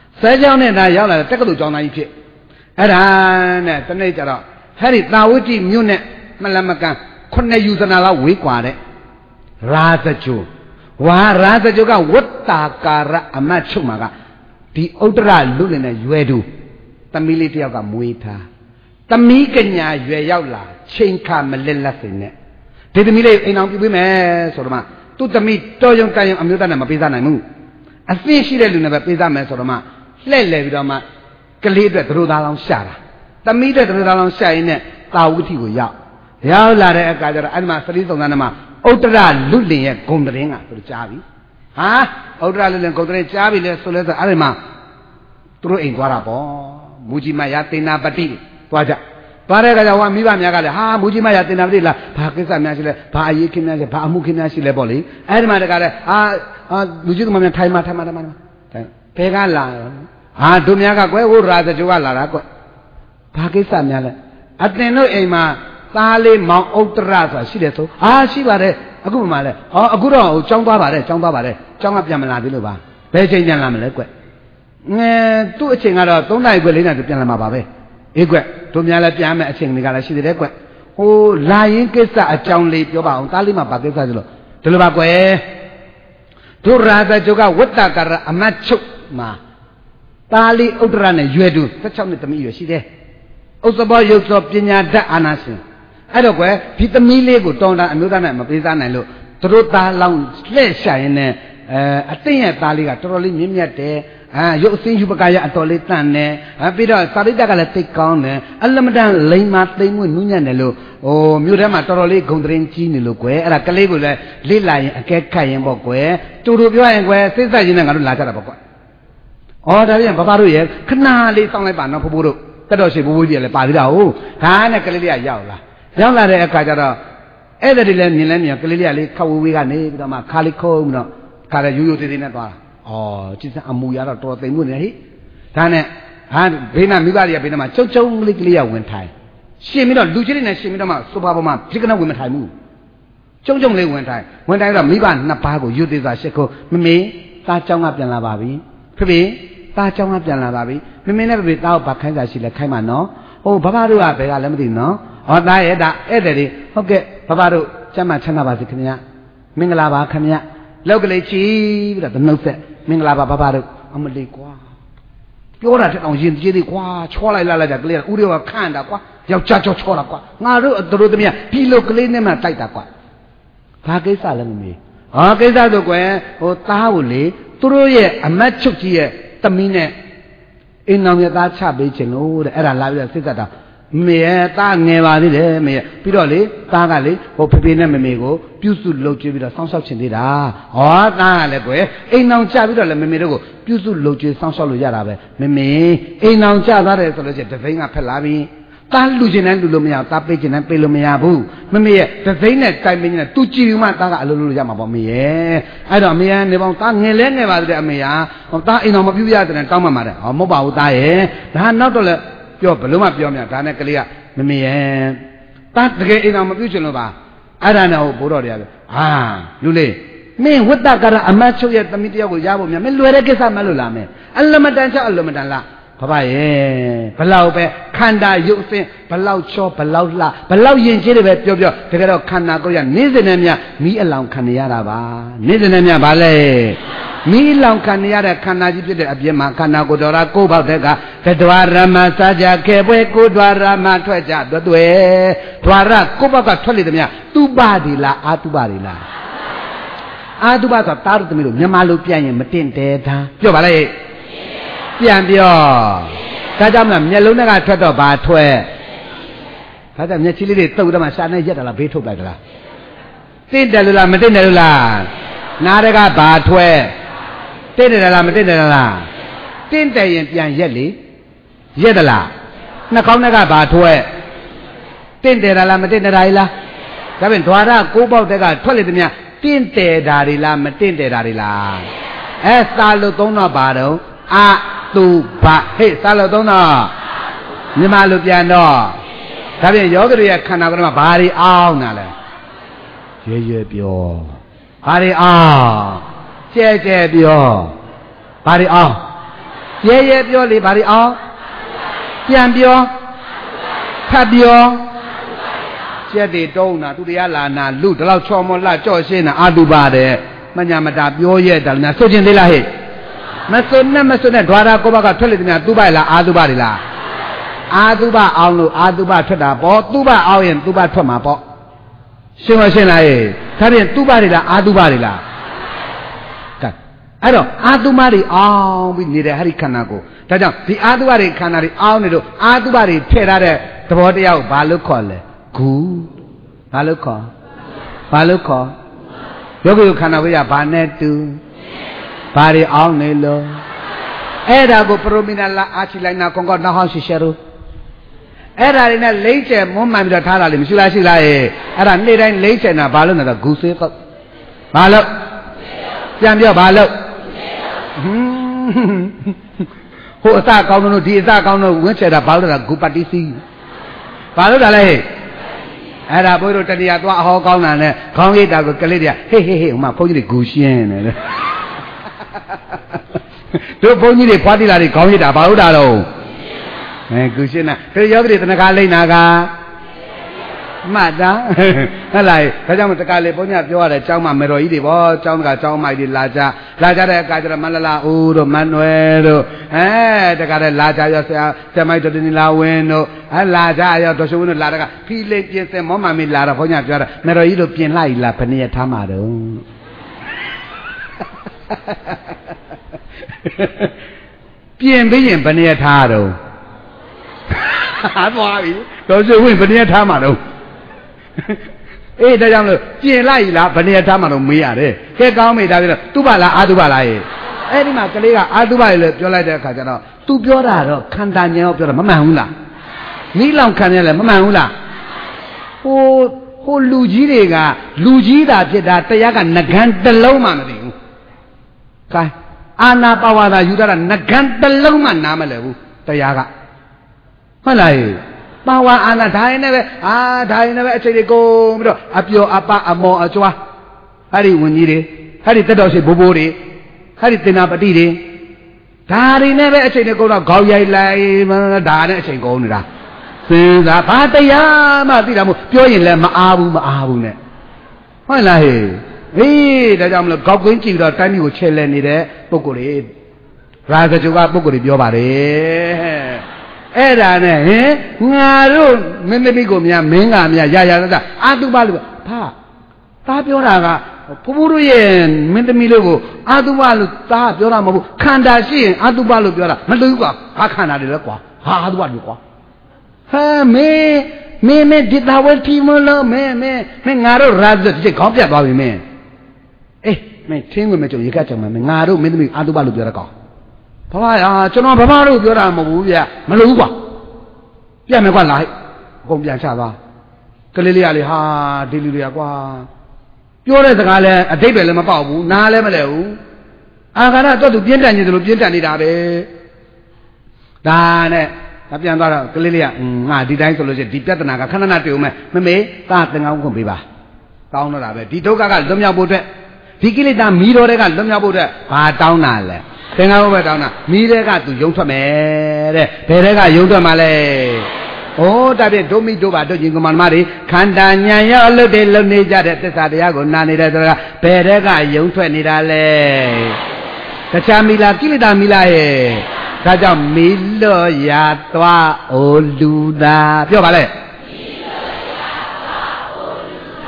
16နှစ်သားရောက်လာတဲ့တက္ကသိုလ်ကျောင်းသားကြီးဖြစ်အဲ့ဒါနဲ့တနေ့ကျတော့ဟဲ့ဒီသာဝတိမြို့နဲ့မလမကန်9ယူဇနာလောက်ဝေးกว่าတဲ့ရာဇကြိုဝါရာဇကြိုကဝတ္တာကာရအမတ်ချုပ်မှာကဒီဥတ္တရလူလင်နဲ့ရွယ်သူသမီးလေးတယောက်ကမွေးထားသမီးကညာရွယ်ရောက်လာချိန်ခါမလက်လက်စင်နဲ့ဒီသမီးလေးအိမ်အောင်ပြုပေးမယ်ဆိုတော့မှသူ့သမီးတော်ရုံတန်ရုံအမျိုးသားနဲ့မပေးစားနိုင်ဘူးအသိရှိတဲ့လူနဲ့ပဲပေးစားမယ်ဆိုတော့မှလှဲ့လေပြီးတော့မှကလေးအတွက်သတို့သားလောင်းရှာတာသမီးအတွက်သတို့သားလောင်းရှာရင်းနဲ့သာဝတိကိုရောက်လာတဲ့အခါကျတော့အဲ့ဒီမှာသတိသုံးသန်းမှာဥတ္တရလူလင်ရဲ့ဂုံတရင်ကသူတို့ကြားပြီဟာဥတ္တရလူလင်ဂုံတရင်ကြားပြီလေဆိုလဲဆိုအဲ့ဒီမှာသူတို့အိမ်သွားတာပေါ့မူကြီးမရတင်နာပတိသွားကြသွားတဲ့အခါကျဟိုမိဘများကလည်းဟာမူကြီးမရတင်နာပတိလားဘာကိစ္စများရှိလဲဘာအရေးခင်းများရှိဘာအမှုခင်းများရှိလဲပေါ့လေအဲ့ဒီမှာတကလည်းလူကြီးကမှထိုင်မှာဘယ်ကလာဟာတို့များကကွယ်ဟိုရာဇကြိုကလာတာကွဘာကိစ္စများလဲအတင်တို့အိမ်မှာသားလေးမောင်ဥတ္တရဆိုတာရှိတယ်ဆိုရှိပါတယ်အခုမှလဲအခုတော့ဟိုကျောင်းသွားပါတယ်ကျောင်းကပြန်မလာသေးလို့ပါဘယ်ချိန်ပြန်လာမလဲကွသူ့အချိန်ကတော့3နာရီခွဲ4နာရီပြန်လာမှာပါပဲအေးကွတို့များလည်းပြန်မယ်အချိန်တွေကလည်းရှိသေးတယ်ကွဟိုလာရင်ကိစ္စအကြောင်းလေးပြောပါအောင်သားလေးမှဘာကိစ္စဆိုလို့ဒီလိုပါကွတို့ရာဇကြုကဝတ္တကာရအမတ်ချုပ်မှာသားလေးဥတ္တရနဲ့ရွယ်သူ16နှစ်သမီးရွယ်ရှိတယ်ဥစ္စဘောယုတ်သောပညာတတ်အာနာရှင်အဲ့တော့ကွယ်ဒီသမီးလေးကိုတောင်းတအမျိုးသားနဲ့မပေးစားနိုင်လို့သူတို့သားလောင်းလှည့်ရှာရင်နဲ့အတင့်ရဲ့သားလေးကတော်တော်လေးမြင့်မြတ်တယ်ရုပ်အစင်းယူပကာရအတော်လေးတန့်တယ်ပြီးတော့စာရိတ္တကလည်းသိကောင်းတယ်အလမတန်လိမ်မာသိမ်မွေ့နူးညံ့တယ်လို့မြို့ထဲမှာတော်တော်လေးဂုံတရင်ကြီးနေလို့ကွယ်အဲ့ဒါကလေးကိုလည်းလေ့လာရင်အကဲခတ်ရင်ပေါ့ကွယ်တူတူပြောရင်ကွယ်စိတ်ဆက်ရင်လည်းငါတို့လာကြတာပေါ့ကွယ်ဒါပြန်ဘဘတို့ရဲ့ခဏလေးစောင့်လိုက်ပါနော်ဖိုးဖိုးတို့တက်တော်ရှိဘိုးဘိုးကြီးလည်းပါသေးတာဟုတ်ဒါနဲ့ကလေးလေးကရောက်လာတဲ့အခါကျတော့အဲ့ဒါတွေလည်းမြင်လဲမြင်ကလေးလေးကလေးခဝဝေးကနေပြီးတော့မှခါလေးခုံးပြီးတော့ခါလည်းရိုးရိုးသေးသေးနဲ့သွားတာကြည့်စမ်းအမူအရာတော့တော်သိမ်မှုနေဟိဒါနဲ့ဘေးနာမိဘတွေကဘေးနာမှာကျုပ်ကျုံလေးကလေးကဝင်ထိုင်ရှင်ပြီးတော့လူကြီးတွေနဲ့ရှင်ပြီးတော့မှဆိုပါပေါ်မှာပြစ်ကနဝင်မထိုင်ဘူးကျုံကျုံလေးဝင်ထိုင်တော့မိဘနှစ်ပါးကိုယူသေးစွာရှစ်ခုမမေသားเจ้าကပြန်လာပါပြီဖေသားเจ้าကပြန်လာပါပြီမမေနဲ့ဖေသားကိုဗခိုင်းစားရှိလဲခိုင်းပါနော်ဘဘတို့ကဘယ်ကလည်းမသိနော်သားရဲ့ဒါဧည့်သည်တွေဟုတ်ကဲ့ဘဘတို့ကျမ်းမာချမ်းသာပါစေခင်ဗျာမင်္ဂလာပါခင်ဗျာလောက်ကလေးချီပြီးတော့နှုတ်ဆက်မင်္ဂလာပါဘဘတို့အမလေးကွာပြောတာတဲ့အောင်ရင်ကြီးသေးကွာချောလိုက်တာကလေးကဥရောခန့်တာကွာယောက်ျားချောတာကွာငါတို့တို့သမီးဒီလိုကလေးနဲ့မှတိုက်တာကွာဘာကိစ္စလဲမမေးကိစ္စဆိုကွယ်သားကိုလေသူတို့ရဲ့အမတ်ချုပ်ကြီးရဲ့သမီးနဲ့အိမ်တော်မြတ်သားချပေးခြင်းလို့တဲ့အဲ့ဒါလာပြီးတော့စိတ်သက်တာမေရဲ့သားငယ်ပါသေးတယ်မေရဲ့ပြီးတော့လေသားကလေဖေဖေနဲ့မမေကိုပြုစုလုပ်ကြည့်ပြီးတော့စောင့်ရှောက်ခြင်းသေးတာသားကလည်းကွယ်အိမ်အောင်ချပြီးတော့လည်းမမေတို့ကိုပြုစုလုပ်ကြည့်စောင့်ရှောက်လို့ရတာပဲမမေအိမ်အောင်ချသွားတယ်ဆိုလို့ချင်းတသိန်းကဖက်လာပြီသားလူချင်းနဲ့လူလို့မရသားပေးချင်းနဲ့ပေးလို့မရဘူးမမေရဲ့တသိန်းနဲ့တိုင်ပင်ချင်းနဲ့သူကြည့်ပြီးမှသားကအလုပ်လုပ်ရမှာပေါ့မေရဲ့အဲ့တော့မေရဲ့နေပေါင်းသားငယ်လဲငယ်ပါသေးတယ်အမေဟာသားအိမ်အောင်မပြုရတဲ့တောင်းမှမှာတယ်မဟုတ်ပါဘူးသားရဲ့ဒါနောက်တော့လည်းပြောဘလို့မှပြောမြဒါနဲ့ကလေးကမမေရဲ့သားတကယ်အိမ်အောင်မပြုချင်လို့ပါအဲ့ဒါနဲ့ဘိုးတော်တွေကလူလေးမင်းဝတ္တကရအမတ်ချုပ်ရဲ့သမီးတယောက်ကိုရဖို့များမင်းလွယ်တဲ့ကိစ္စမလို့လားမင်းအလမတန်ချအလမတန်လားဘဘရဲ့ဘလောက်ပဲခန္ဓာရုပ်စင်းဘလောက်ချောဘလောက်လှဘလောက်ယဉ်ကျေးတယ်ပဲပြောတကယ်တော့ခန္ဓာကိုယ်ရနေ့စဉ်နဲ့မြမီးအလောင်ခံရတာပါနေ့စဉ်နဲ့မြဘာလဲမီးလောင်ခံရတဲ့ခန္ဓာကြီးဖြစ်တဲ့အပြင်မှာခန္ဓာကိုယ်တော်ရာကိုယ်ပေါက်တဲ့ကတဒွါရမစာကြခဲပွဲကိုဒွါရမထွက်ကြတွေ့ဒွါရကိုယ်ပေါက်ကထွက်လေသည်မြသူပါဒီလားအာသူပါဒီလားအာတုဘဆိုတာတာရုသမီးတို့မြန်မာလိုပြန်ရင်မတင်တယ်သားပြောပါလေပြန်ပြောဒါကြောင့်မလားမျက်လုံးကထွက်တော့ဘာထွက်ဒါကြောင့်မျက်ချီလေးတွေတုပ်တော့မှရှာနေရက်တာလားဘေးထုတ်လိုက်တာလားတင့်တယ်လို့လားမတင့်တယ်လို့လားနားတကဘာထွက်တင့်တယ်လားမတင့်တယ်လားတင့်တယ်ရင်ပြန်ရက်လေရက်သလားနှာခေါင်းကဘာထွက်တင့်တယ်လားမတင့်တယ်လားဒါပြန်ဓွာရကိုးပေါက်တဲ့ကထွက်လေတည်းများတင့်တယ်တာတွေလားမတင့်တယ်တာတွေလားစာလို့သုံးတော့ပါတော့အတုဘဟေ့စာလို့သုံးတော့မြန်မာလိုပြန်တော့ဒါပြန်ယောဂတွေရဲ့ခန္ဓာကိုယ်မှာဘာတွေအောင်နာလဲရဲရဲပြောဘာတွေအောင်ကျဲကျဲပြောဘာတွေအောင်ရဲရဲပြောလေဘာတွေအောင်ပြန်ပြောဖတ်ပြောကျက်တွေတုံးတာသူတရားလာနာလူဒီလောက်ချော်မောလှကြော့ရှင်းတာအာတုပါတဲ့မညာမတာပြောရဲ့တယ်များဆိုကျင်သေးလားဟဲ့မစွနဲ့ဓွာရကိုဘကထွက်လေတည်းများသူပါလားအာတုပါတွေလားအာတုပအောင်လို့အာတုပထွက်တာပေါ့သူပအောင်ရင်သူပထွက်မှာပေါ့ရှင်းမရှင်းလားဒါဖြင့်သူပတွေလားအာတုပတွေလားကဲအဲ့တော့အာတုမတွေအောင်ပြီးနေတဲ့ဟရိခန္ဓာကိုဒါကြောင့်ဒီအာတုပတွေခန္ဓာတွေအောင်နေလို့အာတုပတွေထည့်ထားတဲ့သဘောတရားကိုဘာလို့ခေါ်လဲဂူဘာလို့ခေါ်ယောဂီခန္ဓာဝိရဘာနဲ့တူဘာတွေအောင်နေလို့အဲ့ဒါကိုပရိုမီနာလာအာချီလိုက်နာကွန်ကောနောက်ဟောင်းရှိရှယ်ရူအဲ့ဒါတွေနဲ့လိမ့်ကျဲမွန်းမှန်ပြီးတော့ထားတာလေမရှိလားရှိလားအဲ့ဒါနေ့တိုင်းလိမ့်ကျဲတာဘာလို့လဲတော့ဂူဆေးတော့ဘာလို့ပြန်ပြောဘာလို့ဟိုအစကောင်းတို့ဒီအစကောင်းတို့ဝင်းချဲတာဘာလို့လဲဂူပတ်တီစီဘာလို့တာလဲအဲ့ဒါဘိုးတို့တတရားသွားအဟောကောင်းတာနဲ့ခေါင်းရိပ်တာကိုကလေးတွေကဟေးဟိုမှာဘုန်းကြီးတွေဂူရှင်းနေတယ်တို့ဘုန်းကြီးတွေဖွားတိလာတွေခေါင်းရိပ်တာဘာလို့တာတော့ဂူရှင်းတာတို့ယောဂီတွေတဏှာလိမ့်နာကမှတ်တာဟုတ်လားဒါကြောင့်တကလေးဘုန်းကြီးပြောရတယ်ကျောင်းမှာမေတော်ကြီးတွေဗောကျောင်းကကျောင်းမိုက်တွေလာကြတဲ့အခါကျတော့မန္တလာဦးတို့မန်နွယ်တို့တကတဲ့လာကြရောဆရာမိုက်တော်တင်လာဝင်းတို့လာကြရောတော်ရှုံးတို့လာတဲ့ကဖီလိန်ပြင်စင်မောမှမေလာတော့ဘုန်းကြီးပြောတာမေတော်ကြီးတို့ပြင်လိုက်လားဘယ်နှစ်ရက်ထားမှာတော့ပြင်ပြီးရင်ဘယ်နှစ်ရက်ထားတော့သွားပြီတော်ရှုံးဝင်ဘယ်နှစ်ရက်ထားမှာတော့အေးဒါကြောင့်လို့ပြင်လိုက်လားဘယ်နေရာထားမှတော့မေးရတယ်ကဲကောင်းမိတာပြီးတော့သူ့ပါလားအာသူ့ပါလားရဲ့အဲ့ဒီမှာကလေးကအာသူ့ပါလေလို့ပြောလိုက်တဲ့အခါကျတော့သူပြောတာတော့ခန္ဓာဉာဏ်ကိုပြောတာမမှန်ဘူးလားမိလောင်ခံရလဲမမှန်ဘူးလားဟိုလူကြီးတွေကလူကြီးတာဖြစ်တာတရားကငကန်းတစ်လုံးမှမသိဘူးကဲအာနာပါဝါဒယူတာကငကန်းတစ်လုံးမှနားမလဲဘူးတရားကဟုတ်လားပါဝါအာနာဒါရင်လည်းပဲဒါရင်လည်းပဲအချိန်လေးကုန်ပြီးတော့အပျော်အပအမော်အကျွားအဲ့ဒီဝင်ကြီးတွေအဲ့ဒီတက်တော်ရှိဘိုးဘိုးတွေအဲ့ဒီတင်နာပတိတွေဒါတွေနဲ့ပဲအချိန်လေးကုန်တော့ခေါင်းရိုက်လိုက်ဒါနဲ့အချိန်ကုန်နေတာစဉ်းစားဘာတရားမှသိတာမဟုတ်ပြောရင်လည်းမအားဘူးနဲ့ဟုတ်လားဟေးဒါကြောင့်မလို့ကောက်ကွင်းကြည့်တော့တိုင်းပြည်ကိုချဲ့လဲနေတဲ့ပုံကိုယ်တွေရာဇဂုကပုံကိုယ်တွေပြောပါတယ်အဲ့ဒါနဲ့ငါတို့မင်းသမီးကိုများမင်းကများရာအာတုပလို့သားပြောတာကဘုဘတို့ရဲ့မင်းသမီးလို့ကိုအာတုပလို့သားပြောတာမဟုတ်ဘူးခန္ဓာရှိရင်အာတုပလို့ပြောတာမလို့ကွာဘာခန္ဓာတွေလဲကွာအာတုပလို့ကွာမင်းဒီတာဝတိမလို့မင်းငါတို့ရာဇတိခေါင်းပြတ်သွားပြီမင်းမင်းထင်းဝင်မကြုံရကကြုံမယ်ငါတို့မင်းသမီးအာတုပလို့ပြောတာကောဘာကျွန်တော်ဘာလို့ပြောတာမဟုတ်ဘူးဗျမလို့ကွာပြတ်မယ်ကွာလာဟဲ့အကုန်ပြန်ချသွားကလေးလေးကလေဒီလူတွေကကွာပြောတဲ့စကားလဲအတိတ်ပဲလည်းမပေါက်ဘူးနားလည်းမလဲဘူးအာဃာရတော့သူပြင်းထန်နေတယ်လို့ပြင်းထန်နေတာပဲဒါနဲ့ပြန်သွားတော့ကလေးလေးကငါဒီတိုင်းဆိုလို့ရှိရင်ဒီပြဿနာကခဏခဏတွေ့ဦးမယ်မမေသားသင်္ကန်းခွန်ပေးပါတောင်းတော့တာပဲဒီဒုက္ခကလွတ်မြောက်ဖို့အတွက်ဒီကိလေသာမီးတော်တွေကလွတ်မြောက်ဖို့အတွက်ဘာတောင်းတာလဲသင်္ကန်းဘုရားတောင်းတာမိတဲ့ကသူယုံထွက်မယ်တဲ့ဘယ်တဲ့ကယုံထွက်မှာလဲဒါဖြင့်ဒုမိတို့ပါတို့ချင်းကမ္မမတွေခန္ဓာဉာဏ်ရောအလုပ်တွေလုပ်နေကြတဲ့သစ္စာတရားကိုနာနေတဲ့ဆိုတာဘယ်တဲ့ကယုံထွက်နေတာလဲတခြားမိလားကိလေသာမိလားရဲ့ဒါကြောင့်မိလောရာသွားအိုလူသာပြောပါလေ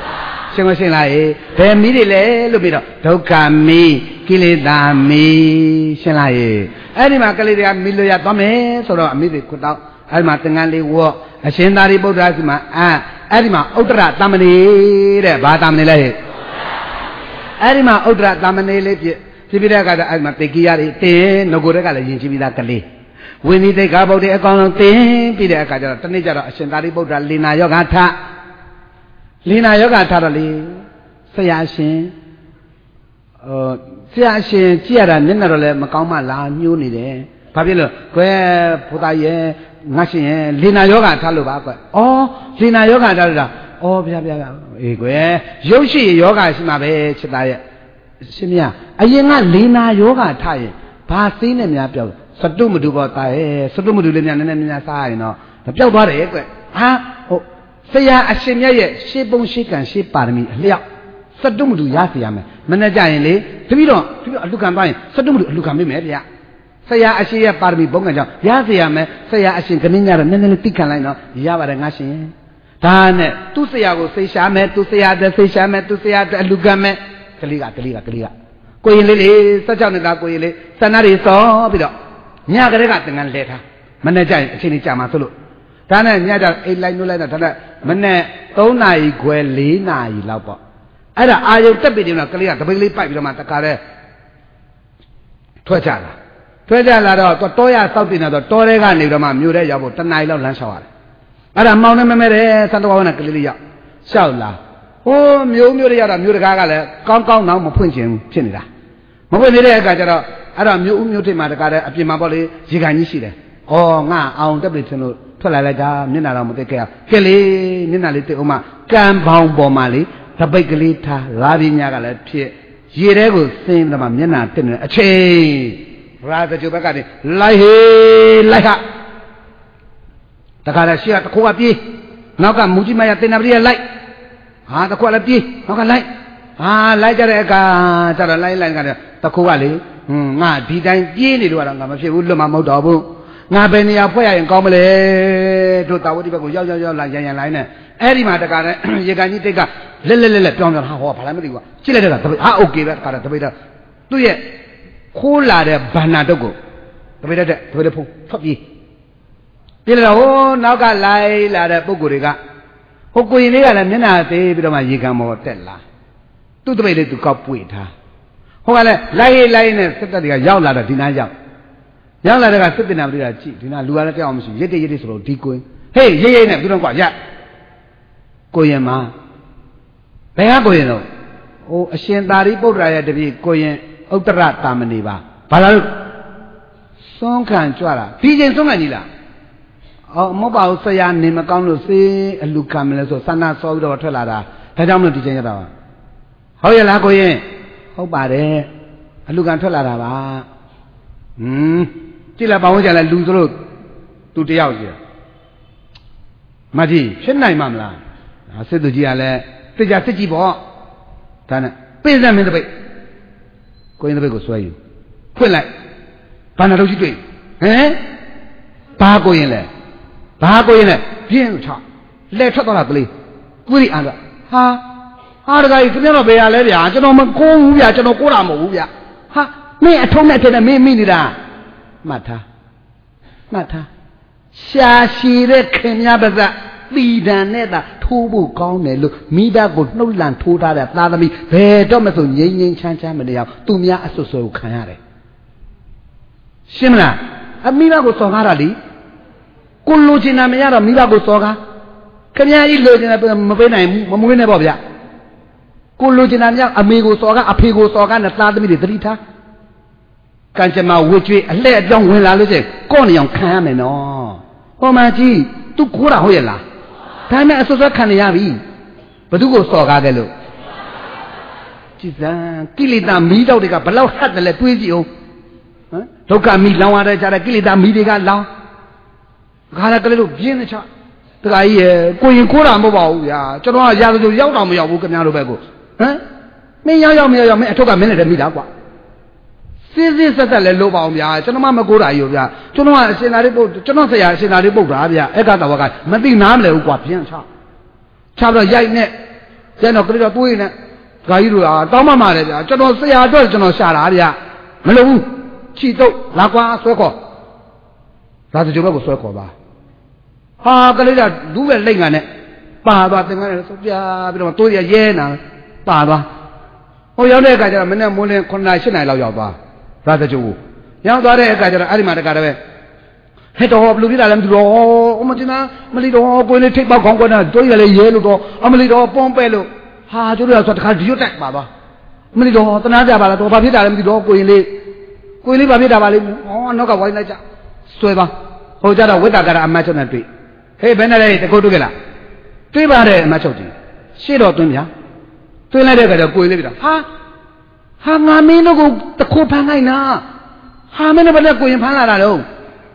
ရှင်းမရှင်းလားဘယ်မီးတွေလဲလို့ပြီးတော့ဒုက္ခမီးကိလေသာမီးရှင်းလားအဲ့ဒီမှာကလေးတွေကမီးလို့ရသွားမယ်ဆိုတော့အမိတွေခွတ်တော့အဲ့ဒီမှာသင်္ကန်းလေးဝတ်အရှင်သာရိပုတ္တရာစီမှာအဲ့ဒီမှာဥတ္တရတမဏေတဲ့ဘာတမဏေလဲအဲ့ဒီမှာဥတ္တရတမဏေလေးဖြစ်ပြီးတဲ့အခါကျအဲ့ဒီမှာတေကိယတွေတင်းငကိုတဲ့ကလည်းယဉ်ကျေးပြီးသားကလေးဝိနည်းတိတ်္ခာဘုတ်တွေအကောင်လုံးတင်းပြီးတဲ့အခါကျတော့တနေ့ကျတော့အရှင်သာရိပုတ္တရာလေနာယောဂထလေနာယောဂထတော့လေဆရာရှင်ဆရာရှင်ကြည့်ရတာမျက်နှာတော့လည်းမကောင်းမှလားညှိုးနေတယ်ဘာဖြစ်လို့ကွယ်ဘုရားရဲ့ငါရှင်ရဲ့လေနာယောဂထလို့ပါကွယ်ဩလေနာယောဂထလို့တာဩဗျာအေးကွယ်ရုပ်ရှိယောဂရှိမှာပဲချစ်သားရဲ့ရှင်မြအရင်ကလေနာယောဂထရင်ဘာသိနေများပြောက်စတုမတူပေါ့တာရဲ့စတုမတူလေးများနည်းနည်းများစားရင်တော့ပျောက်သွားတယ်ကွဟာဟုတ်ဆရာအရှင်မြတ်ရဲ့ရှေးပုံရှေးကံရှေးပါရမီအလျောက်စတုမတူရစီရမယ်မနေ့ကျရင်လေတပည့်တော့အလူခံသွားရင်စတုမတူအလူခံမိမယ်ဗျဆရာအရှင်ရဲ့ပါရမီဘုံကံကြောင့်ရစီရမယ်ဆရာအရှင်ခဏင်းကြတော့နည်းနည်းလေးသိခံလိုက်တော့ရပါတယ်ငါရှင်ဒါနဲ့သူ့ဆရာကိုသိရှာမယ်သူ့ဆရာတဲ့သိရှာမယ်သူ့ဆရာတဲ့အလူခံမယ်ကလေးကကိုရင်လေး16နှစ်သားကိုရင်လေးစန္ဒတွေစောပြီးတော့ညကလေးကသင်္ကန်းလဲထားမနေ့ကျရင်အချိန်ကြီးကြာမှာဆိုလို့ဒါနဲ့ညကျအိတ်လိုက်နှုတ်လိုက်တော့ဒါနဲ့မနေ့3နာရီခွဲ4နာရီလောက်ပေါ့အဲ့ဒါအာယုံတက်ပြီတယ်နော်ကလေးကတပိတ်လေးပိုက်ပြီးတော့မှတခါတည်းထွက်ကြလာတော့တောရစောက်တင်တော့တောထဲကနေတော့မှမြို့ထဲရောက်ဖို့1နာရီလောက်လမ်းလျှောက်ရတယ်အဲ့ဒါမောင်နဲ့မဲတဲ့သံတော်ဝါနဲ့ကလေးလေးရောက်လျှောက်လာဟိုးမြို့တွေရောက်တာမြို့တကားကလည်းကောင်းတော့မဖွင့်ချင်ဖြစ်နေတာမဖွင့်သေးတဲ့အခါကျတော့အဲ့တော့မြို့ထိပ်မှာတကားတဲ့အပြင်မှာပေါ့လေရေကန်ကြီးရှိတယ်ဩငါအောင်တက်ပြီထင်လို့ထွက်လာလိုက်တာမျက်နှာတော့မသိခဲ့ရကလေးမျက်နှာလေးသိအောင်မှကံပေါင်းပေါ်မှာလေတပိတ်ကလေးထားလာပြီးညကလည်းဖြစ်ရေထဲကိုစင်းပြီးတော့မှမျက်နှာတက်နေတဲ့အချိန်ရာဇဂုဘက်ကနေလိုက်ဟာတခါတည်းရှေ့ကတခိုးကပြေးနောက်ကမူကြီးမရတင်နာပရိယလိုက်ဟာတခိုးလည်းပြေးနောက်ကလိုက်လိုက်ကြတဲ့အခါကျတော့လိုက်ကတခိုးကလေငါဒီတိုင်းပြေးနေလို့ကတော့ငါမဖြစ်ဘူးလွတ်မှာမဟုတ်တော့ဘူးငါဘယ်နေရာဖွဲ့ရရင်ကောင်းမလဲတို့တာဝတိဘက်ကိုရောက်လာရန်လိုက်နဲ့အဲ့ဒီမှာတခါတည်းရေကန်ကြီးတိတ်ကလက်ပြောင်းဟာဟောဘာလဲမသိဘူးကွာကြည့်လိုက်တော့ဟာโอเคပဲတခါတည်းတပိတ်တော့သူ့ရဲ့ခိုးလာတဲ့ဗန္နာတုတ်ကိုတပိတ်တဲ့ဖုန်းထွက်ပြေးလိုက်တော့ဟိုနောက်ကလိုက်လာတဲ့ပုဂ္ဂိုလ်တွေကဟိုကိုရင်လေးကလည်းမျက်နှာသေးပြီးတော့မှရေကန်ပေါ်တက်လာသူ့တပိတ်လေးသူကောက်ပွေထားဟိုကလည်းလိုက်နဲ့စစ်တပ်တွေကရောက်လာတော့ဒီနားရောက်လာတဲ့ကစစ်တင်နာပြည်တာကြည့်ဒီနာလူကလည်းကြောက်အောင်မရှိရစ်တိဆိုတော့ဒီကိုင်းဟေးရိတ်နဲ့သူတို့ကွာရကိုရင်မဘယ်ကကိုရင်တော့ဟိုအရှင်သာရိပုတ္တရာရဲ့တပည့်ကိုရင်ဥတ္တရတာမဏေပါဘာလို့စွန့်ခံကြွတာဒီချိန်စွန့်ခံကြီးလားမဟုတ်ပါဘူးဆရာနေမကောင်းလို့စေးအလူခံမလဲဆိုဆန္ဒစောပြီးတော့ထွက်လာတာဒါကြောင့်မလို့ဒီချိန်ရတာပါဟုတ်ရဲ့လားကိုရင်ဟုတ်ပါတယ်အလူခံထွက်လာတာပါကြည့်လိုက်ပါဝင်ကြလဲလူဆိုလို့သူတယောက်ကြီးမကြီးဖြစ်နိုင်မှာမလားစစ်သူကြီးကလည်းသိကြစစ်ကြီးပေါ့ဒါနဲ့ပေးစမ်းမင်းတပိတ်ကိုရင်တပိတ်ကိုဆွဲယူဖွင့်လိုက်ဘာနာတော့ကြီးတွေ့ဟမ်ဘာကိုရင်လဲပြင်းချလက်ထွက်သွားတာကလေးကွေးရီအားကဟာတခါကြီးခင်ဗျားတော့ဘယ်ရလဲဗျာကျွန်တော်မကိုးဘူးဗျာကျွန်တော်ကိုးတာမဟုတ်ဘူးဗျာဟာမင်းအထုံးနဲ့ထက်နဲ့မင်းမိနေတာမှတ်ထားရှာရှည်တဲ့ခင်များပါစသီတန်နဲ့သာထိုးဖို့ကောင်းတယ်လို့မိဘကိုနှုတ်လန့်ထိုးထားတဲ့သားသမီးဘယ်တော့မှဆိုငြိမ်းချမ်းမနေအောင်သူများအဆွဆွကိုခံရတယ်ရှင်းမလားအမိဘကိုစော်ကားတာလीကိုလိုချင်တာမရတော့မိဘကိုစော်ကားခင်ဗျားကြီးလိုချင်တာမပေးနိုင်ဘူးမမွေးနဲ့ပေါ့ဗျာကိုလိုချင်တာမရအမေကိုစော်ကားအဖေကိုစော်ကားနဲ့သားသမီးတွေသတိထားကံကြမ္မာဝှကျွေးအလှဲ့အပြောင်းဝင်လာလို့ချင်းကော့နေအောင်ခံရမယ်နော်ဟောမကြီးသူခိုးတာဟုတ်ရဲ့လားဒါနဲ့အဆွဆွခံနေရပြီဘသူကိုစော်ကားတယ်လို့ကြည်စံကိလေသာမီးတောက်တွေကဘလောက်ဟတ်တယ်လဲတွေးကြည့်အောင်ဟမ်ဒုက္ခမီးလောင်ရတဲ့ကြားတဲ့ကိလေသာမီးတွေကလောင်ခါလာကလေးတို့ပြင်းနေချတခါကြီးရဲ့ကိုရင်ခိုးတာမဟုတ်ပါဘူးဗျာကျွန်တော်ကရာဇဂိုရောက်တော့မရောက်ဘူးခင်ဗျားတို့ဘက်ကိုဟမ်မင်းရောက်မရောက်မင်းအထုပ်ကမင်းနဲ့တည်းမိတာကွာစစ်ဆက်လဲလို့ပါအောင်ဗျာကျွန်တော်မကိုးတာကြီးဗျာကျွန်တော်ကအရှင်သာရိပုတ္တကျွန်တော်ဆရာအရှင်သာရိပုတ္တရာဗျာဧကတဝကမသိနားမလဲဘူးကွာပြင်းချတော့ရိုက်နဲ့ကျန်တော့ကလေးတော့တွေးနေဂါကြီးတို့တောင်းမှတယ်ဗျာကျွန်တော်ဆရာအတွက်ကျွန်တော်ရှာတာဗျာမလုပ်ဘူးချီတုတ်လာကွာဆွဲခေါ်ဒါစကြိုဘက်ကိုဆွဲခေါ်ပါဟာကလေးကဒူးပဲလိမ့်ကန်နဲ့ပါသွားတင်ကားနဲ့ဆိုပြပြီးတော့တွေးရဲနာပါသွားဟိုရောက်တဲ့အခါကျတော့မနေ့မိုးလင်း9 8 နာရီလောက်ရောက်သွားဒါစကြိုရောက်သွားတဲ့အခါကျတော့အဲ့ဒီမှာတခါတည်းဟဲ့တော့ဘလူပြတာလည်းမသိတော့အမတင်နာမလီတော့ကိုယ်လေးထိပ်ပေါက်ခေါင်းကွက်တာတွေးရလေရဲလို့တော့အမလီတော့ပွန်းပဲလို့ဟာကျတို့ကဆိုတခါဒီရွတ်တိုက်ပါသွားမလီတော့တနာကြပါလားတော့ဘာဖြစ်တာလဲမသိတော့ကိုယ်လေးဘာဖြစ်တာပါလိမ့်ဟောနောက်ကဝိုင်းလိုက်ကြဆွဲပါဟိုကြတော့ဝိတ္တကာရအမတ်ချုပ်နဲ့တွေ့ဟေးဘယ်နဲ့လဲတကုတ်တွေ့ကြလားတွေ့ပါတယ်အမတ်ချုပ်ကြီးရှေ့တော့သွင်းဗျာသွင်းလိုက်တဲ့အခါကျကိုယ်လေးပြတာဟာငါမင်းတို့ကိုတခိုးဖမ်းလိုက်နာဟာမင်းတို့ဘာလဲကိုရင်ဖမ်းလာတာတော့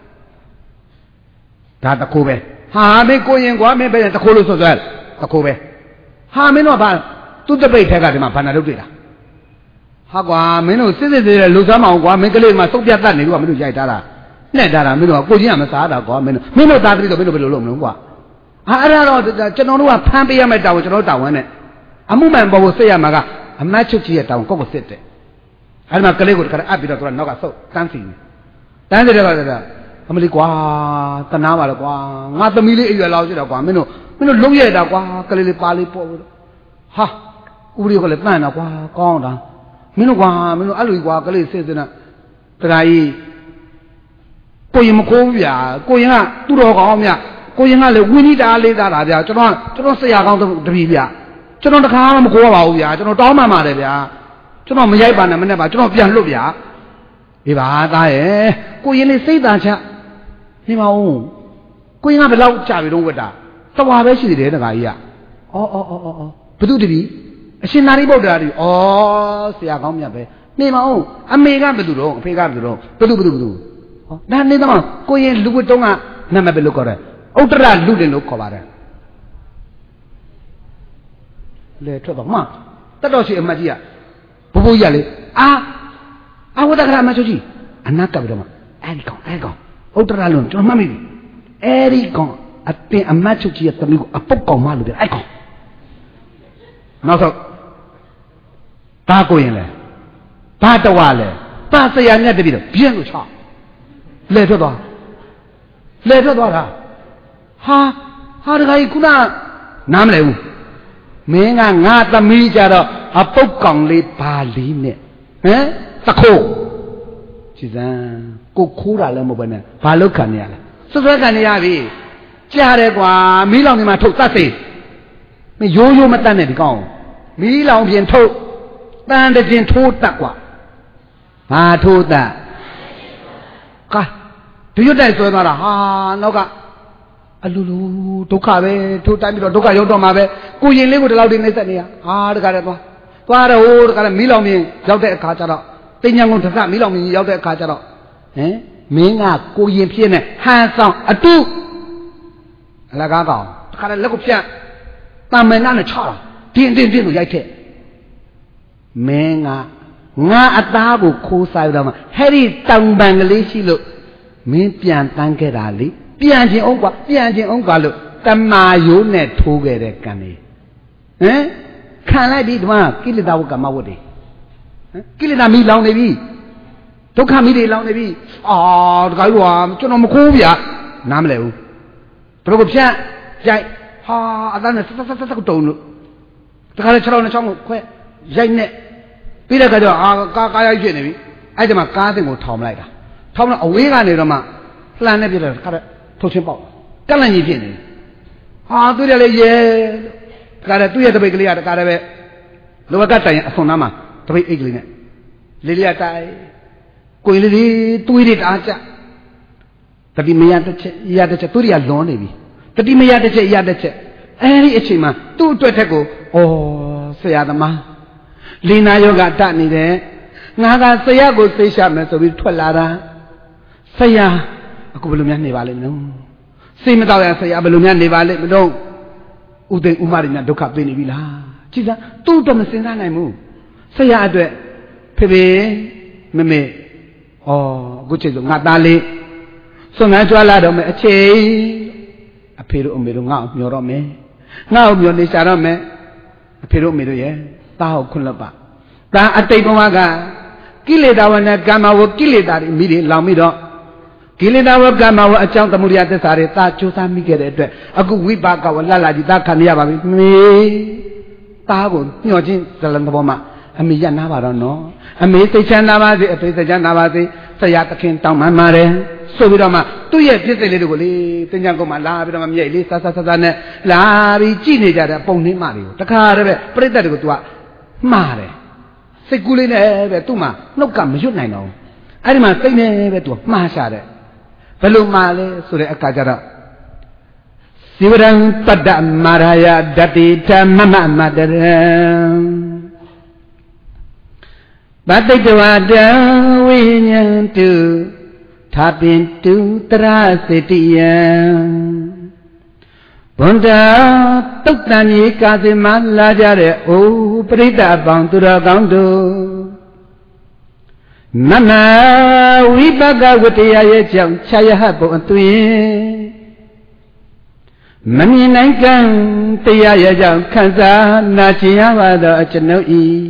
ဒါတခိုးပဲဟာမင်းကိုရင်ကွာမင်းပဲတခိုးလို့ဆိုတခိုးပဲဟာမင်းတို့ကဘာသူ့တပိတ်ထက်ကဒီမှာဘာနာလုပ်တွေ့တာဟာကွာမင်းတို့စစ်တဲ့လူစားမအောင်ကွာမင်းကလေးကမှစုပ်ပြတ်တတ်နေလို့ကမင်းတို့ရိုက်ထားတာနဲ့ထားတာမင်းတို့ကကိုကြီးကမစားတာကွာမင်းတို့သားသမီးတို့မင်းတို့ဘယ်လိုလုပ်မလို့ကွာဟာအဲ့ဒါတော့ကျွန်တော်တို့ကဖမ်းပေးရမယ့်တောင်းကျွန်တော်တို့တောင်းဝမ်းနဲ့အမှုမှန်ပေါ်ကိုစစ်ရမှာကအမတ်ချုပ်ကြီးရဲ့တောင်းကိုကိုစစ်တယ်အဲ့ဒီမှာကလေးကိုတခါအပ်ပြီးတော့သူကနောက်ကဆုတ်တန်းစီတန်းစီတယ်ကအမလီကွာတနာပါလေကွာငါသမီးလေးအရွယ်လောက်ရှိတော့ကွာမင်းတို့လုံးရတာကွာကလေးလေးပါလေးပေါ့ပြီးတော့ဟာဥပဒေကလည်းတန့်တာကွာကောင်းတာမင်းတို့အဲ့လိုကွာကလေးစစ်စစ်နဲ့တခါကြီးကိုရင်မခိုးဗျာကိုရင်ကသူ့တော်ကောင်းဗျာကိုရင်ကလည်းဝိနိတာလေးသားတာဗျာကျွန်တော်ဆရာကောင်းတပည့်ဗျာကျွန်တော်တခါမှမခိုးပါဘူးဗျာကျွန်တော်တောင်းမှပါတယ်ဗျာကျွန်တော်မရိုက်ပါနဲ့မနဲ့ပါကျွန်တော်ပြန်လွတ်ဗျာဒီပါသားရဲ့ကိုရင်လေးစိတ်သာချနေပါဦးကိုရင်ကဘယ်လောက်ကြာပြီတော့ဝတ်တာတဝါပဲရှိသေးတယ်တခါကြီးကဘသူတပည့်အရှင်သာရိပုတ္တရာကြီးဆရာကောင်းမြတ်ပဲနေပါဦးအမေကဘသူတော့အဖေကဘသူတော့ဘသူဟောဒါနေတော့ကိုရင်လူဝတ်တုံးကနာမည်ဘယ်လိုခေါ်လဲဥတ္တရလူတင်လို့ခေါ်ပါတယ်လေထွက်တော့မှတတ်တော်ရှိအမတ်ကြီးကဘိုးကြီးကလေအာဝတ္တကရမချုပ်ကြီးအနာကပ်ပြီးတော့မှအဲ့ဒီကောင်ဥတ္တရလူကျွန်တော်မှတ်မိပြီအဲ့ဒီကောင်အတင်အမတ်ချုပ်ကြီးရဲ့သမီးကိုအပုတ်ကောင်မလို့ပြအဲ့ကောင်နောက်ဆုံးဘာကိုရင်လဲဘာတဝါလဲဘာဆရာမြတ်တပည့်တော့ပြင်းလို့ချလဲထွက်သွားတာဟာတခါကြီးခုနနားမလဲဘူးမင်းကငါသမီးကြတော့အပုတ်ကောင်လေးဘာလေးနဲ့တခိုးကြည်စမ်းကိုခိုးတာလည်းမဟုတ်ပဲနဲ့ဘာလို့ခံနေရလဲစွဲခံနေရပြီကြားတယ်ကွာမီးလောင်နေမှာထုတ်တတ်စေမင်းရိုးမတတ်နဲ့ဒီကောင်မီးလောင်ပြင်ထုတ်တန်တကျင်ထိုးတတ်ကွာဘာထိုးတတ်ကာဒီရွတ်တိုက်ဆွဲသွားတာဟာနောက်ကအလူလူဒုက္ခပဲထိုးတိုင်းပြီးတော့ဒုက္ခရောက်တော့မှာပဲကိုရင်လေးကိုဒီလောက်ဒီနေဆက်နေရတခါတည်းသွားတော့ဟိုတခါတည်းမီးလောင်ပြင်ရောက်တဲ့အခါကျတော့တင်ညာကုန်တစ်ခါမီးလောင်ပြင်ရောက်တဲ့အခါကျတော့မင်းကကိုရင်ဖြစ်နေဟန်ဆောင်အတုအလကားကောင်တခါတည်းလက်ကိုဖြတ်တမန်နဲ့ချတာတင်းလို့ရိုက်ထက်မင်းကငါအသားကိုခိုးစားရတော့မှဟဲ့ဒီတောင်ပံကလေးရှိလို့မင်းပြန်တန်းခဲ့တာလေပြန်ခြင်းအောင်ကွာလို့တမာယိုးနဲ့ထိုးခဲ့တဲ့ကံလေးခံလိုက်ပြီဒီမှာကိလေသာဝကမဝတ်တွေကိလေသာမီလောင်နေပြီဒုက္ခမီတွေလောင်နေပြီတခါကြီးကကျွန်တော်မခိုးဗျာနားမလဲဘူးတို့ကိုဖြန့်ရိုက်အသားနဲ့ဆက်တုံလို့တခါလေ6နဲ့6ကိုခွဲရိုက်နဲ့ပြီးတဲ့ခါကျတော့ကားရိုက်ဖြစ်နေပြီအဲ့ဒီမှာကားတင်ကိုထောင်လိုက်တာထောင်တော့အဝေးကနေတော့မှလှမ်းနေပြတယ်ခါတော့ထုတ်ချင်းပေါက်ကန့်လန့်ကြီးဖြစ်နေတွေ့တယ်လေရဲတခါတော့သူ့ရဲ့တပိတ်ကလေးကတခါတော့ပဲလောကတိုင်အဆွန်နားမှာတပိတ်အိတ်ကလေးနဲ့လေးတိုင်ကိုယ်လေးတွေးတွေတအားကြတတိမရတစ်ချက်သူတွေကလွန်နေပြီတတိမရတစ်ချက်အဲ့ဒီအချိန်မှာသူ့အတွက်ထက်ကိုဆရာသမားလီနာယောဂတနေတယ်ငါကဆရာကိုသိချမယ်ဆိုပြီးထွက်လာတာဆရာအခုဘယ်လိုများနေပါလိမ့်မလို့စိတ်မတော့ရဆရာဘယ်လိုများနေပါလိမ့်မလို့ဥသိမ်ဥမတွေများဒုက္ခပေးနေပြီလားကြည်စမ်းသူ့တော့မစင်စားနိုင်ဘူးဆရာအတွက်ဖေမမေအခုချိန်ဆိုငါသားလေးစွန့်ငန်းကြွားလာတော့မယ်အချိန်အဖေတို့အမေတို့ငါ့ကိုမျှော်တော့မယ်ငါ့ကိုမျှော်နေရှာတော့မယ် Pero me doy, Tao Kulapa. Ta Ataipomaga, Kileda, Gama, Kileda, Midi, Lamido, Kileda, Gama, a chunk of Muriata Sarita, Chusa Miguel, a good whipaka, Lala, Kanyaba, me. Tao, Yojin, Salandoma, a Mijanava, no, a Mr. Chanavasi, a Mr. Janavasi, Sayatakin, Town, my mother. So we don't mind. 2 years, just a little bit. Then you go my lab, I'm yelling, Sasasana, Larry, teenager, Pony Mario, the car, Preta to a Mare. Seculina, Tuma, no come, should I know. I must say never to Masare. Fellow Male, so the Akajara. Sivaran Pada Maraya, Dati, Mama, Mother. But they do a down to. Tap into Trasitian Bunda Tuktani Kaziman Lajare O Prita Bantura Gando Nana Wibaga Witiya Chayahabo and Twin Mami Nankan Tiaya Kanza Nachiawada Chanoi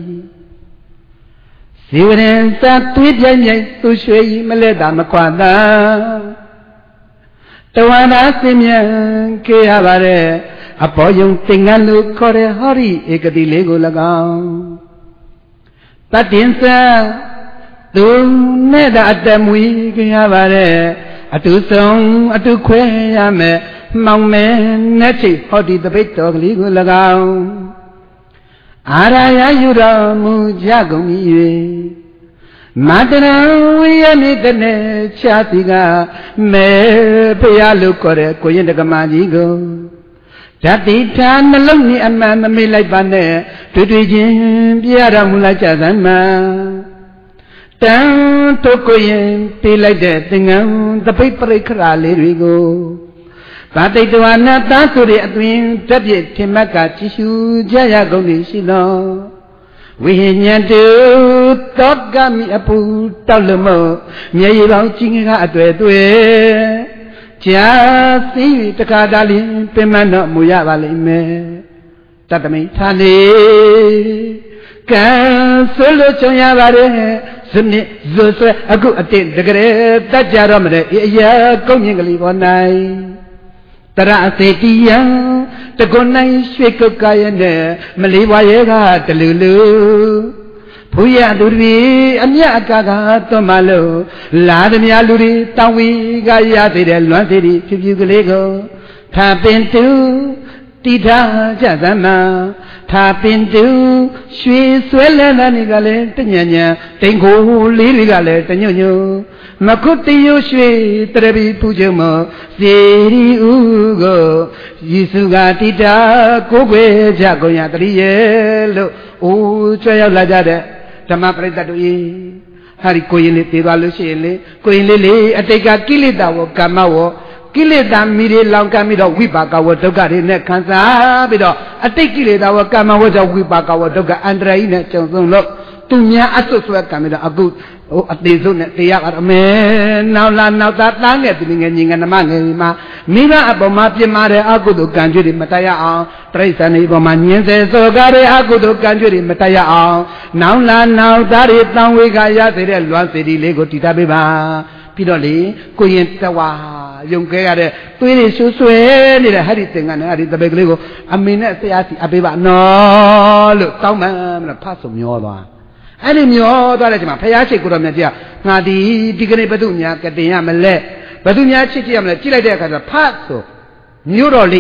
Siwren sa tweet tu shui meleda makwada Tawana simyan ke habare Apo yung tingalu kore hori ekati lego lagaw Patin sa tu neda atamwi ke habare Atu song atu kwe yame Maung me nechi hodi tapito lego lagaw Araya yura mujagumi Madana Yanitane Chatiga Me Pialu Kore Koyen Gamajigo Tati Tan Loni and Mamma Milai Bane Tudijin Piara Mulachazama Tan Tokoyen Pilai Detingham the paper Krali Rigo Pati Tuana Tasuri Atwin Tabi Timaka Chishu Jaya Gonishino Wihinyantu Togami Apu Talamo Nyayang Chinga Atwe Chia Takadali Pemano Muyavali Me Tatami Tani Kan Solo Choyavare Suni Zose Aku Atin Degre Tajaramre Iya Kongingali Bonai Tara Setiya Tagonai Shwekokayane Maliwayega Telulu Puya Duri Anya Kaga Tomalo Ladamia Luri Tawi Gaya Luantiri Pibugulego Tap into Tita Jazama Tap into Shwi Swella Nigale Tanyanya Tengo Lirigale Tanyo Makuti Yoshwe Trebi Pujamo Seri Ugo Yisuga Tita Kogwe Jagoya Trielo O Chaya Lajade Tamapreta Dui Hari Koyele Tivalu Shele Koyele Ateka Kilida Kamawo Kilida Miri Lankamida Wipaka Watogari Nekansa Bido Atekilida Kamawa Wipaka Watoga Andraina Chonzo Tunya Asuswa Kamida Agut Oh, at the zone at the Yakaman, now land out that lang at the beginning and the Mangima. Mina Abomapia Mare Agudu Ganjuri Mataya, Trace and Ibomanian says, so Gare Agudu Ganjuri Mataya. Now land now that it now we got Yasir, one city Lego Titabiba, Pidoli, Kuyentawa, Yunkare, Twin Suswe, the Hariting and Harry the Beglego. I mean, I say, Abiba, no, look, Toma, a pass of your Animio, Darajama, Payashi Kuramia, Nadi, Digane Badunia, Katia Male, Badunia Chikiam, Chile as a passo, Murali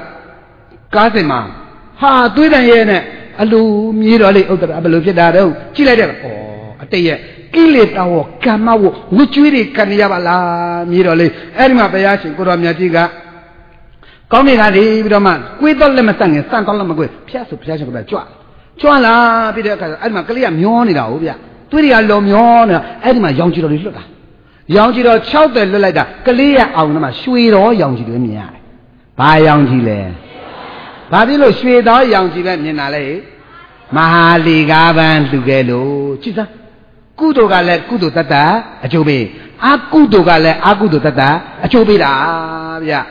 Otra, Kazima, Ha, Duina, Alu, Murali Otra, Abalujado, Chile, oh, Atea, kill it our Kamau, which really Kaniavala, Murali, Anima Payashi Kuramia Tiga, Coming at the Vidoman, with all the Masang, San Colombo, Piazza Piazza by Chua. Chuala, Peter, I'm a clear Mionida, Turia Lomiona, Edma Yongi Luka. Yongi Chow the Lulada, Kalia Aunama, sweet or Yongi Mia. By Yongi Le. Babilo sweet or Yongi Minale. Mahali Gavan Lugelo, Chisa. Kudo Gale, Kudo Tata, a Chobe. Akudo Gale, Akudo Tata, a Chobida.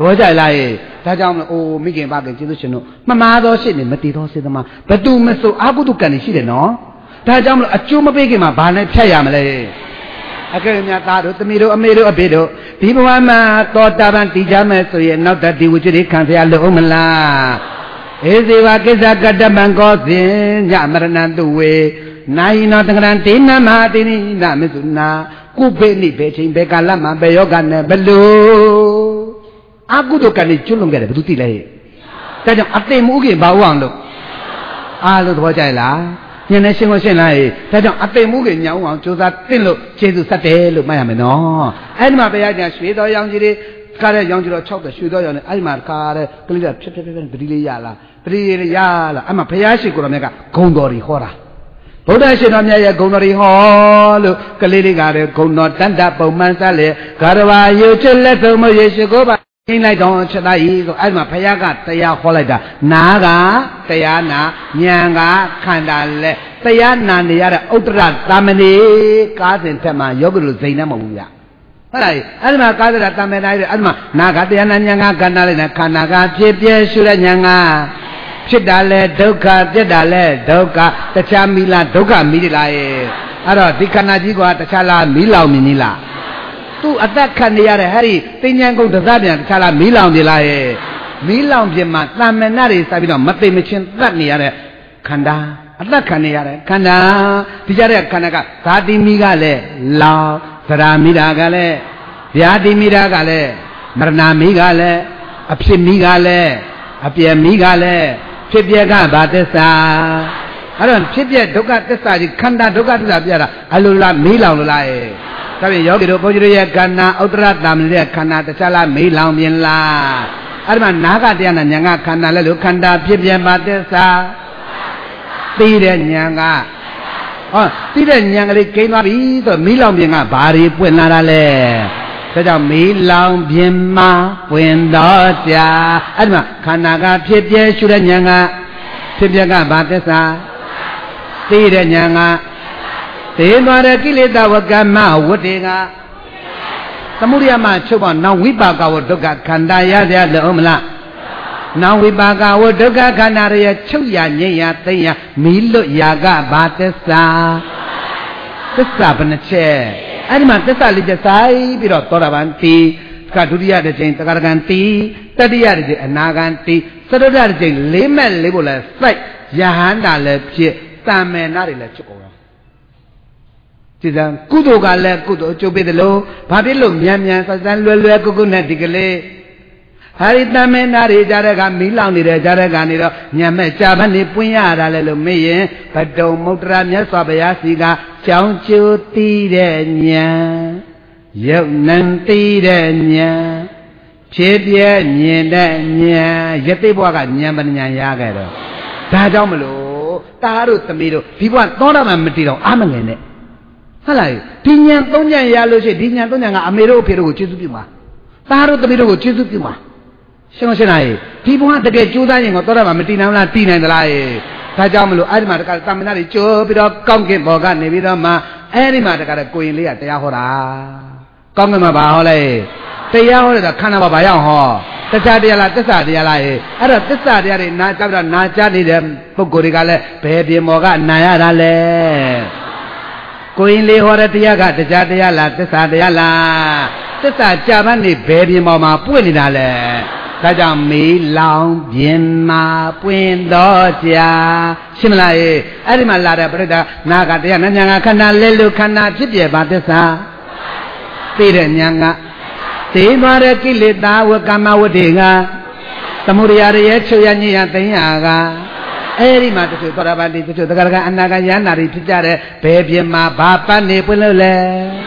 တော်ကြလိုက်ဒါကြောင့်မလို့အိုးမိခင်ပါခင်ကျေးဇူးရှင်တို့မမာသောရှစ်နေမတည်သောစေသမားဘသူမဆိုအာဟုတုကံနေရှိတယ်နော်ဒါကြောင့်မလို့အကျိုးမပေးခင်မှာဘာနဲ့ဖြတ်ရမလဲအကယ်၍သားတို့သမီးတို့အမေတို့အဖေတို့ဒီဘဝမှာသောတာပန်တည်ကြမယ်ဆိုရင်နောက်တတိဝိကျွေခံရလို့မလားဧဇေဝကိစ္စကတ္တမံကောစဉ်ညမရဏတုဝေနာယိနောတံကရံဒေနမဟာတိနိနမသုနာကုဘေနိဘေချင်းဘေကာလမှာဘေယောဂနဲ့ဘလို့အာကုတုကံနေကျွလွန်ခဲ့တယ်ဘယ်သူသိလဲဒါကြောင့်အသိမှုခင်ဘာဝအောင်လို့အားလို့သဘောကျလားညနေရှင်းကိုရှင်းလိုက်ဒါကြောင့်အသိမှုခင်ညောင်းအောင်ကြိုးစားသင့်လို့ကျေးဇူးဆက်တယ်လို့မှတ်ရမယ်နော်အဲ့ဒီမှာဘုရားကျန်ရွှေတော်ရောင်ကြီးတွေကားတဲ့ရောင်ကြီးတော်60ရွှေတော်ရောင်နဲ့အဲ့ဒီမှာကားတဲ့ကလေးကဖြတ်ပတိလေးရလားပတိလေးရလားအဲ့မှာဘုရားရှိခိုးတော်မြတ်ကဂုံတော်ကြီးဟောတာဗုဒ္ဓရှင်တော်မြတ်ရဲ့ဂုံတော်ကြီးဟောလို့ကလေးလေးကလည်းဂုံတော်တန်တပုံမှန်စားလေဂါရဝါယုချစ်လက်ဆုံးမရေရှိခိုးပါိလိုက်တော့ချက်သားကြီးဆိုအဲ့မှာဘုရားကတရားဟောလိုက်တာနာကတရားနာဉာဏ်ကခန္ဓာလက်တရားနာနေရတဲ့ဥတ္တရသာမဏေကားစဉ်ထက်မှာယောဂလူဇိမ်နဲ့မဟုတ်ဘူးဗျဟုတ်လားအဲ့ဒီမှာကားစဉ်သာမဏေအဲ့ဒီမှာနာကတရားနာဉာဏ်ကခန္ဓာလက်နဲ့ခန္ဓာကဖြစ်ပြရှုတဲ့ဉာဏ်ကဖြစ်တာလဲဒုက္ခပြက်တာလဲဒုက္ခတခြားမိလားဒုက္ခမိလားရဲ့အဲ့တော့ဒီခန္ဓာကြီးကတခြားလားမိလောင်မြင်ကြီးလားသူ့အသက်ခံနေရတဲ့ဟဲ့ဒီတင်ញံကုန်တစားပြန်တခြားလားမီးလောင်ပြလားရဲ့မီးလောင်ပြမှာတာမဏတွေစပြီးတော့မသိမချင်းသတ်နေရတဲ့ခန္ဓာအသက်ခံနေရတဲ့ခန္ဓာဒီကြတဲ့ခန္ဓာကဇာတိမီးကလည်းလောင်သရာမီးတာကလည်းဗျာတိမီးတာကလည်းမရဏမီးကလည်းအဖြစ်မီးကလည်းအပြည့်မီးကလည်းဖြစ်ပြကဘာသစ္စာအဲ့တော့ဖြစ်ပြဒုက္ခသစ္စာကြီးခန္ဓာဒုက္ခသစ္စာပြတာအလိုလားမီးလောင်လို့လားရဲ့ဒါပြန်ယောဂီတို့ဘုန်းကြီးတို့ရဲ့ခန္ဓာဥတ္တရတာမဏေရဲ့ခန္ဓာတခြားလားမေးလောင်ပြင်လားအဲ့ဒီမှာနာဂတရားနဲ့ဉာဏ်ကခန္ဓာလဲလို့ခန္ဓာဖြစ်ပြန်ပါသစ္စာသိတဲ့ဉာဏ်ကဟောသိတဲ့ဉာဏ်ကလေးကိန်းသွားပြီဆိုမေးလောင်ပြင်ကဘာတွေပွင့်လာတာလဲဒါကြောင့်မေးလောင်ပြင်မှာပွင့်တော့ကြာအဲ့ဒီမှာခန္ဓာကဖြစ်ပြရှုတဲ့ဉာဏ်ကဖြစ်ပြကဘာသစ္စာသိတဲ့ဉာဏ်ကသေသွားတဲ့ကိလေသာဝကမ္မဝတ္တေကသမုဒိယမချုပ်ပါနောင်ဝိပါကဝဒုက္ခခန္ဓာရရလို့မလားနောင်ဝိပါကဝဒုက္ခခန္ဓာရဲ့ချုပ်ရငြိမ်းရသိရမီးလွတ်ရာကဘာသစ္စာသစ္စာဘယ်နှချက်အဲ့ဒီမှာသစ္စာလေးချက်ဆိုင်ပြီးတော့သောတာပန်တီကဒုတိယတစ်ချိန်သက္ကရကံတီတတိယတစ်ချိန်အနာကံတီသတ္တရတစ်ချိန်လေးမဲ့လေးဖို့လဲစိုက်ယဟန္တာလည်းဖြစ်တမ္မေနာတွေလည်းချုပ်ကုန်ကြည်စံကုသိုလ်ကလည်းကုသိုလ်အကျိုးပေးတယ်လို့ဘာဖြစ်လို့မြန်မြန်ဆဆလွယ်လွယ်ကုကုနဲ့ဒီကလေးဟာဒီတမင်နာတွေကြတဲ့ကမီးလောင်နေတဲ့ကြတဲ့ကနေတော့ညံမဲ့ကြာမနေပွင့်ရတာလဲလို့မေးရင်ဘတုံမုတ်တရာမြတ်စွာဘုရားစီကကြောင်းကျိုးတီးတဲ့ညံရုပ်နံတီးတဲ့ညံဖြစ်ပြမြင်တဲ့ညံယသိဘဝကညံပညာရခဲ့တော့ဒါကြောင့်မလို့တားတို့သမီးတို့ဒီဘဝသောတာပန်မတည်တော့အာမငယ်နဲ့ဟုတ်လားဒီညံသုံးညံရလို့ရှိရင်ဒီညံသုံးညံကအမေတို့အဖေတို့ကိုကျေးဇူးပြုမှာသားတို့သမီးတို့ကိုကျေးဇူးပြုမှာရှင်းမရှင်းလားဒီဘုရားတကယ်ကြိုးစားရင်တော့တော်မတည်နိုင်လားတည်နိုင်သလားဒါကြောင့်မလို့အဲ့ဒီမှာတကယ်သမဏတွေကြိုးပြီးတော့ကောင်းကင်ဘောကနေပြီးတော့မှအဲ့ဒီမှာတကယ်ကိုရင်လေးကတရားဟောတာကောင်းကင်မှာဘာဟောလဲတရားဟောတဲ့ခန္ဓာဘာရောက်ဟောတခြားတရားလားသစ္စာတရားလားအဲ့တော့သစ္စာတရားတွေနာကြတော့နာကြနေတဲ့ပုဂ္ဂိုလ်တွေကလည်းဘယ်ပြင်မောကနာရတာလဲကိုရင်လေးဟောတဲ့တရားကတရားတရားလားသစ္စာတရားလားသစ္စာကြာပန်းနေဘယ်ပြင်ပေါ်မှာပွင့်နေတာလဲဒါကြောင့်မေးလောင်ပြင်မှာပွင့်တော့ကြာရှင်းမလားအဲ့ဒီမှာလာတဲ့ပြိတ္တာနာကတရားနာညာကခန္ဓာလဲလို့ခန္ဓာဖြစ်ပြပါသစ္စာသိတဲ့ညာကသိသွားတဲ့ကိလေသာဝကမ္မဝတ္တေကသမုဒယရဲ့ချုပ်ရညင်ရသိညာကအဲ့ဒီမှာတချို့သောတာပန်တိတချို့သက္ကရကအနာကယန္နာတွေဖြစ်ကြတဲ့ဘယ်ပြင်မှာဘာပတ်နေပွင့်လို့လဲ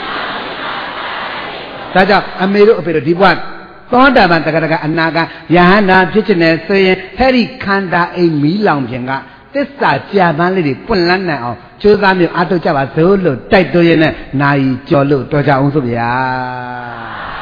ဒါကြောင့်အမေတို့အဖေတို့ဒီဘဝသောတာပန်သက္ကရကအနာကယဟန္တာဖြစ်ခြင်းနဲ့ဆိုရင်ဟဲ့ဒီခန္ဓာအိမ်မီးလောင်ခြင်းကသစ္စာကြာပန်းလေးတွေပွင့်လန်းနိုင်အောင်ကြိုးစားမျိုးအားထုတ်ကြပါစို့လို့တိုက်တွန်းရင်းနဲ့နာယီကြော်လို့တော်ကြအောင်ဆိုဗျာ